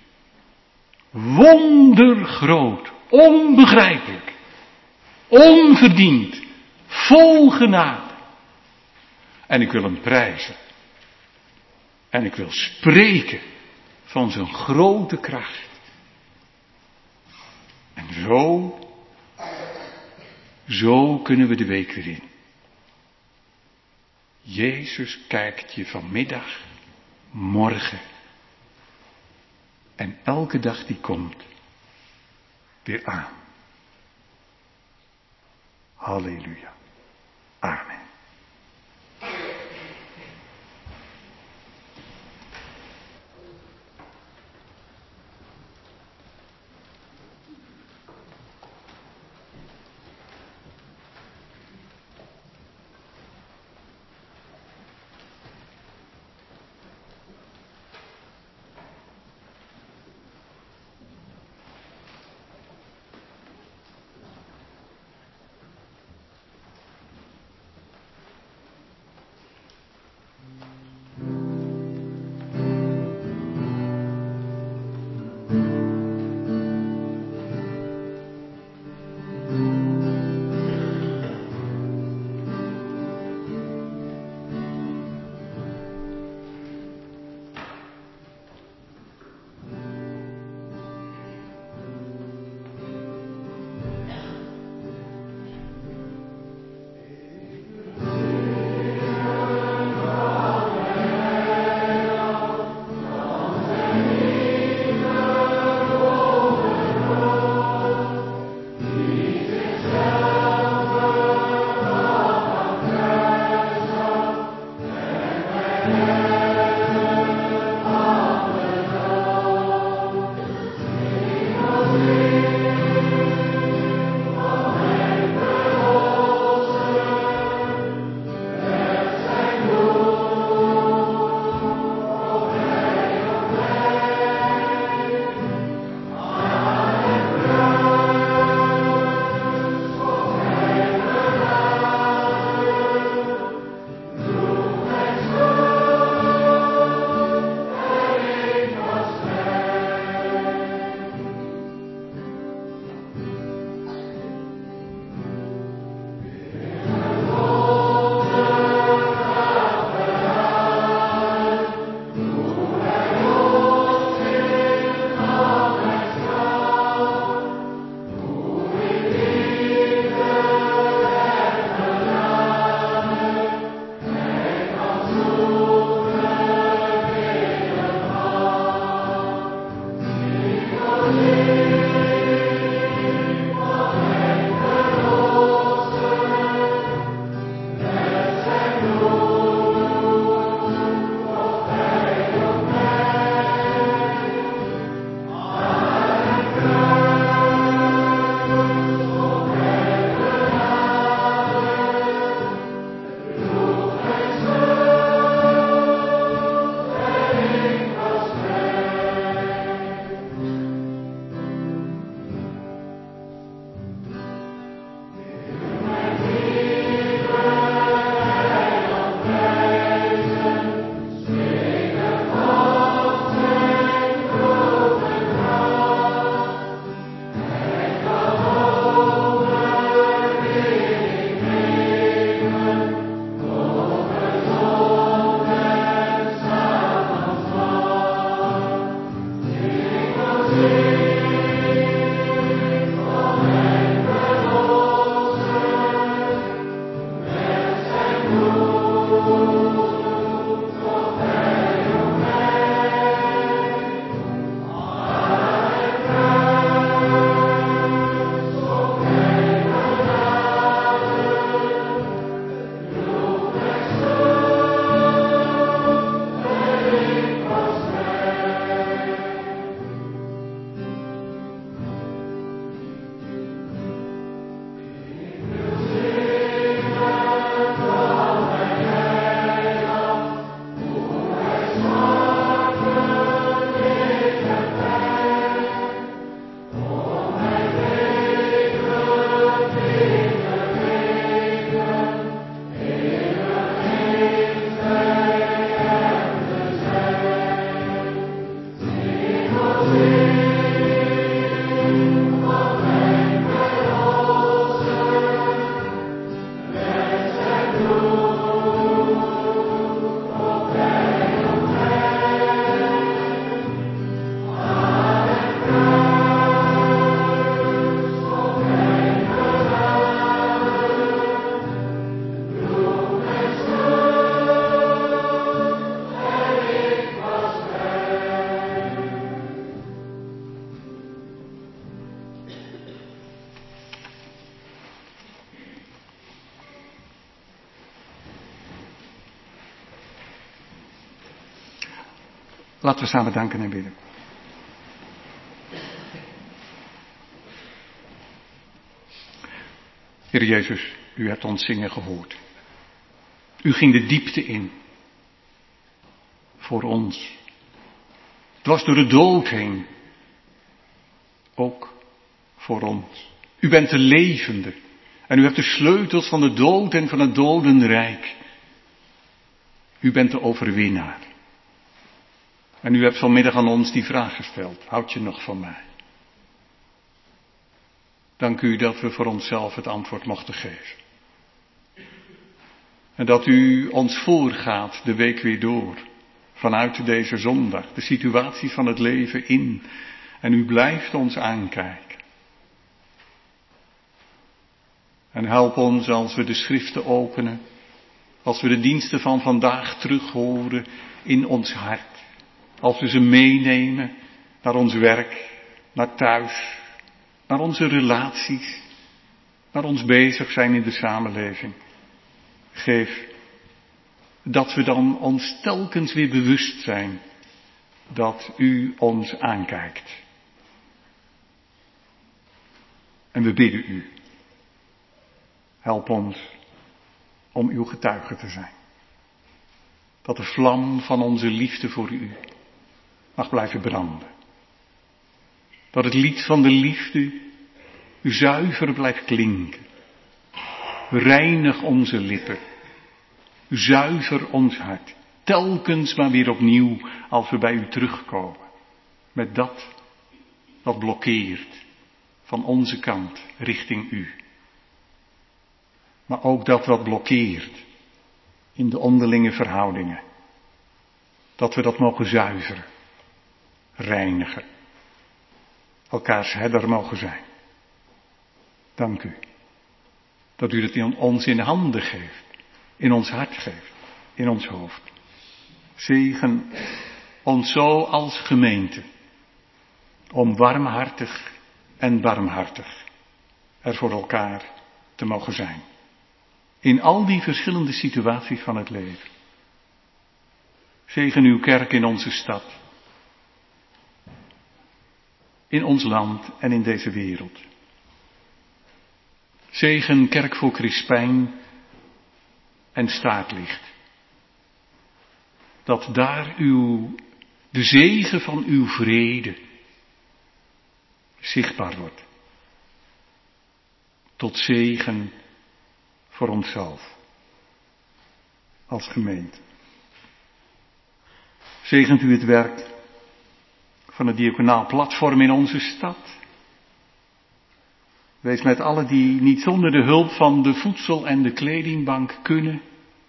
Wondergroot, onbegrijpelijk, onverdiend, vol genade. En ik wil hem prijzen. En ik wil spreken van zijn grote kracht. En zo, zo kunnen we de week weer in. Jezus kijkt je vanmiddag, morgen en elke dag die komt weer aan. Halleluja. Amen. Laten we samen danken en bidden. Heer Jezus, u hebt ons zingen gehoord. U ging de diepte in. Voor ons. Dwars door de dood heen. Ook voor ons. U bent de levende. En u hebt de sleutels van de dood en van het dodenrijk. U bent de overwinnaar. En u hebt vanmiddag aan ons die vraag gesteld. Houd je nog van mij? Dank u dat we voor onszelf het antwoord mochten geven. En dat u ons voorgaat de week weer door. Vanuit deze zondag. De situatie van het leven in. En u blijft ons aankijken. En help ons als we de schriften openen. Als we de diensten van vandaag terughoren in ons hart. Als we ze meenemen naar ons werk, naar thuis, naar onze relaties, naar ons bezig zijn in de samenleving. Geef dat we dan ons telkens weer bewust zijn dat u ons aankijkt. En we bidden u, help ons om uw getuige te zijn. Dat de vlam van onze liefde voor u mag blijven branden. Dat het lied van de liefde u zuiver blijft klinken. Reinig onze lippen. Zuiver ons hart. Telkens maar weer opnieuw als we bij u terugkomen. Met dat wat blokkeert van onze kant richting u. Maar ook dat wat blokkeert in de onderlinge verhoudingen. Dat we dat mogen zuiveren. Reinigen. Elkaars herder mogen zijn. Dank u. Dat u het in ons in handen geeft. In ons hart geeft. In ons hoofd. Zegen ons zo als gemeente. Om warmhartig en barmhartig er voor elkaar te mogen zijn. In al die verschillende situaties van het leven. Zegen uw kerk in onze stad. In ons land en in deze wereld. Zegen kerk voor Crispijn en Staartlicht. Dat daar uw, de zegen van uw vrede zichtbaar wordt. Tot zegen voor onszelf. Als gemeente. Zegent u het werk van het diaconaal platform in onze stad. Wees met allen die niet zonder de hulp van de voedsel- en de kledingbank kunnen.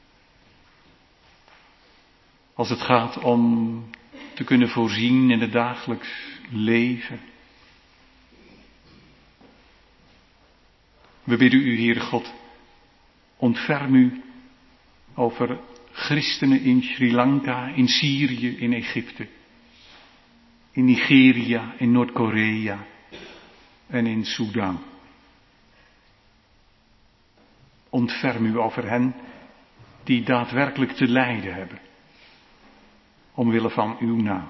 Als het gaat om te kunnen voorzien in het dagelijks leven. We bidden u, Heere God, ontferm u over christenen in Sri Lanka, in Syrië, in Egypte, in Nigeria, in Noord-Korea en in Sudan. Ontferm u over hen die daadwerkelijk te lijden hebben, omwille van uw naam.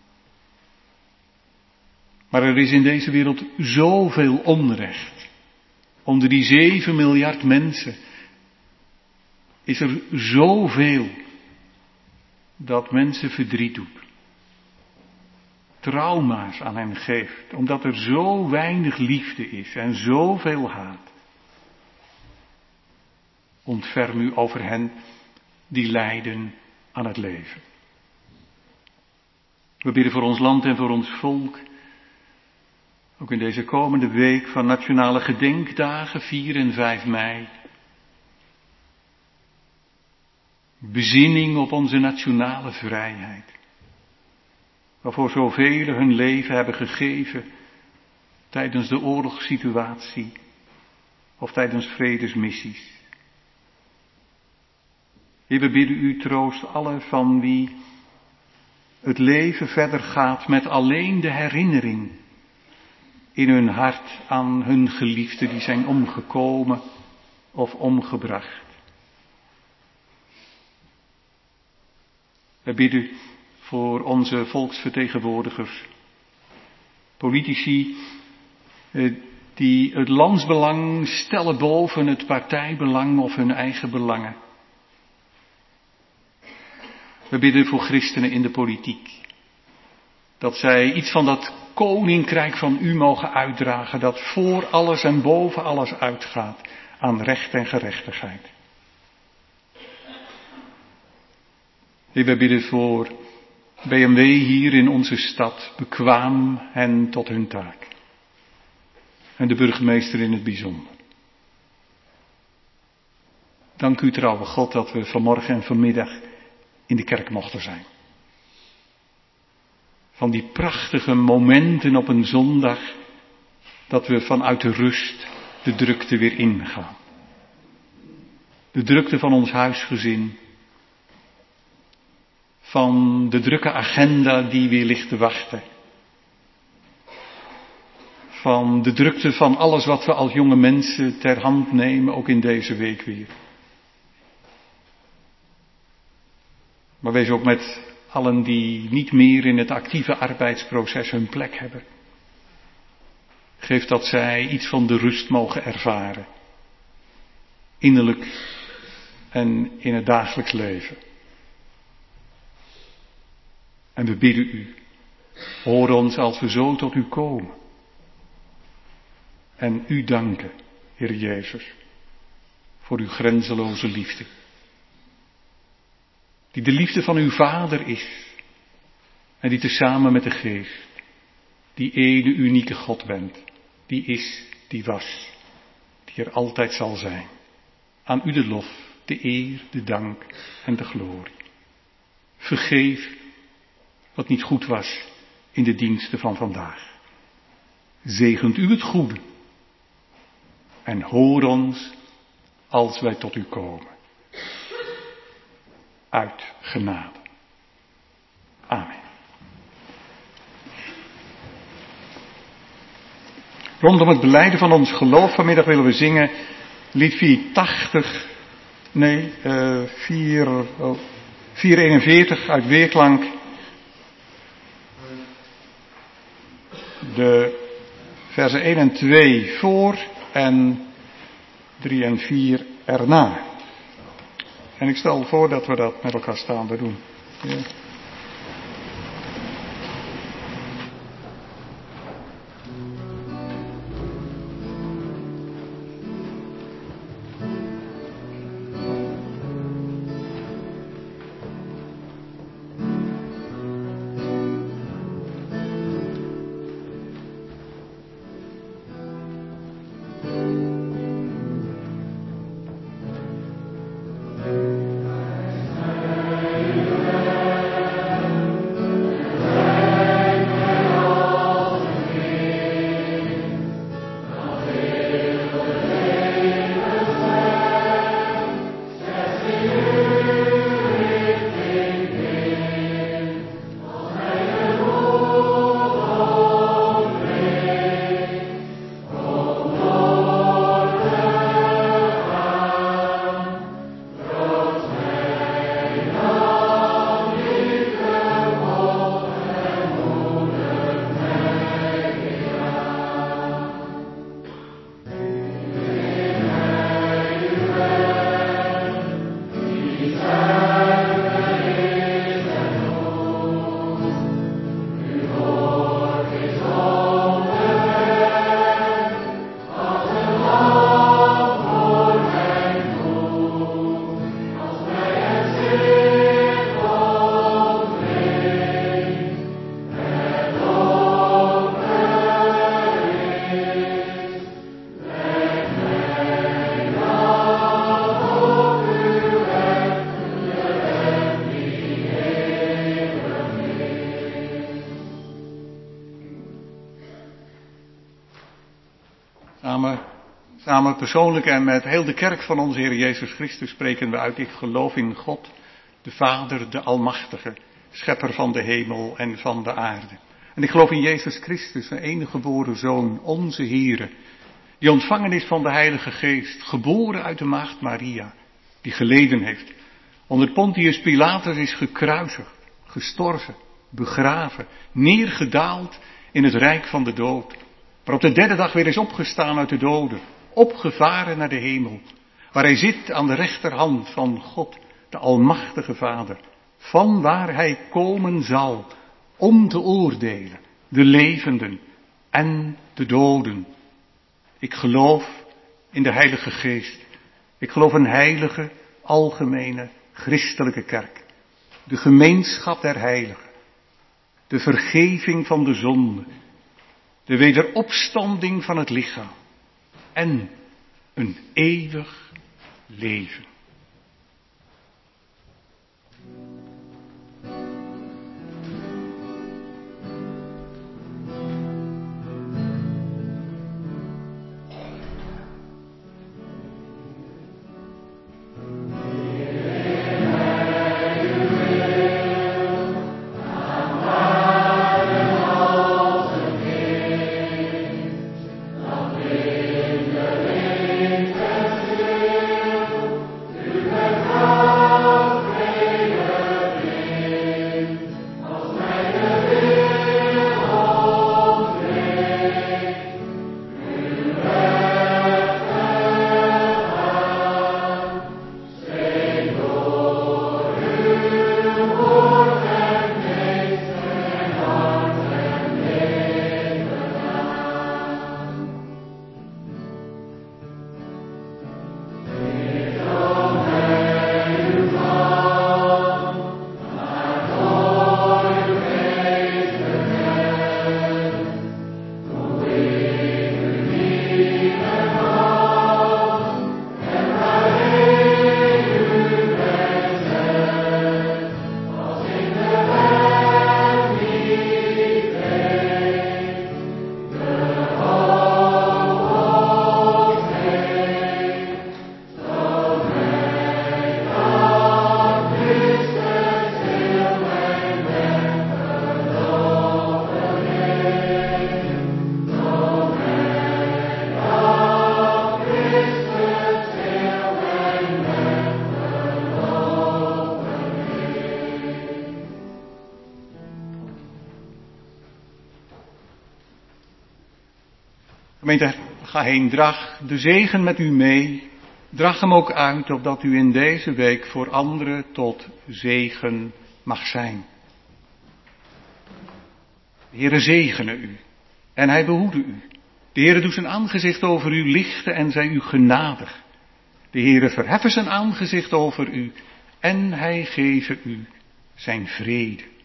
Maar er is in deze wereld zoveel onrecht. Onder die zeven miljard mensen is er zoveel dat mensen verdriet doet. Trauma's aan hen geeft, omdat er zo weinig liefde is en zoveel haat. Ontferm u over hen die lijden aan het leven. We bidden voor ons land en voor ons volk. Ook in deze komende week van nationale gedenkdagen, vier en vijf mei. Bezinning op onze nationale vrijheid. Waarvoor zoveel hun leven hebben gegeven tijdens de oorlogssituatie of tijdens vredesmissies. Heer, we bidden u troost alle van wie het leven verder gaat met alleen de herinnering in hun hart aan hun geliefden die zijn omgekomen of omgebracht. We bidden voor onze volksvertegenwoordigers, politici die het landsbelang stellen boven het partijbelang of hun eigen belangen. We bidden voor christenen in de politiek, dat zij iets van dat koninkrijk van u mogen uitdragen, dat voor alles en boven alles uitgaat aan recht en gerechtigheid. Heer, wij bidden voor B M W hier in onze stad, bekwaam hen tot hun taak. En de burgemeester in het bijzonder. Dank u trouwe God dat we vanmorgen en vanmiddag in de kerk mochten zijn. Van die prachtige momenten op een zondag, dat we vanuit de rust de drukte weer ingaan. De drukte van ons huisgezin. Van de drukke agenda die weer ligt te wachten. Van de drukte van alles wat we als jonge mensen ter hand nemen, ook in deze week weer. Maar wees ook met allen die niet meer in het actieve arbeidsproces hun plek hebben. Geef dat zij iets van de rust mogen ervaren. Innerlijk en in het dagelijks leven. En we bidden u, hoor ons als we zo tot u komen. En u danken, Heer Jezus, voor uw grenzeloze liefde. Die de liefde van uw Vader is. En die tezamen met de Geest, die ene unieke God bent. Die is, die was, die er altijd zal zijn. Aan u de lof, de eer, de dank en de glorie. Vergeef wat niet goed was in de diensten van vandaag. Zegent u het goede. En hoor ons als wij tot u komen. Uit genade. Amen. Rondom het belijden van ons geloof vanmiddag willen we zingen lied vierentachtig, nee, uh, vier, oh, vierhonderdeenenveertig uit Weerklank. De versen één en twee voor en drie en vier erna. En ik stel voor dat we dat met elkaar staande doen. Ja. Samen, samen persoonlijk en met heel de kerk van onze Heer Jezus Christus spreken we uit: ik geloof in God, de Vader, de Almachtige, schepper van de hemel en van de aarde. En ik geloof in Jezus Christus, zijn enige geboren Zoon, onze Heere, die ontvangen is van de Heilige Geest, geboren uit de maagd Maria, die geleden heeft, onder Pontius Pilatus is gekruisigd, gestorven, begraven, neergedaald in het rijk van de dood. Maar op de derde dag weer is opgestaan uit de doden, opgevaren naar de hemel, waar hij zit aan de rechterhand van God, de Almachtige Vader, van waar hij komen zal om te oordelen, de levenden en de doden. Ik geloof in de Heilige Geest. Ik geloof een heilige, algemene, christelijke kerk. De gemeenschap der heiligen. De vergeving van de zonde. De wederopstanding van het lichaam. En een eeuwig leven. Gemeente, ga heen, draag de zegen met u mee. Draag hem ook uit, opdat u in deze week voor anderen tot zegen mag zijn. De Heere zegene u en hij behoede u. De Heere doet zijn aangezicht over u lichten en zij u genadig. De Heere verheffen zijn aangezicht over u en hij geven u zijn vrede.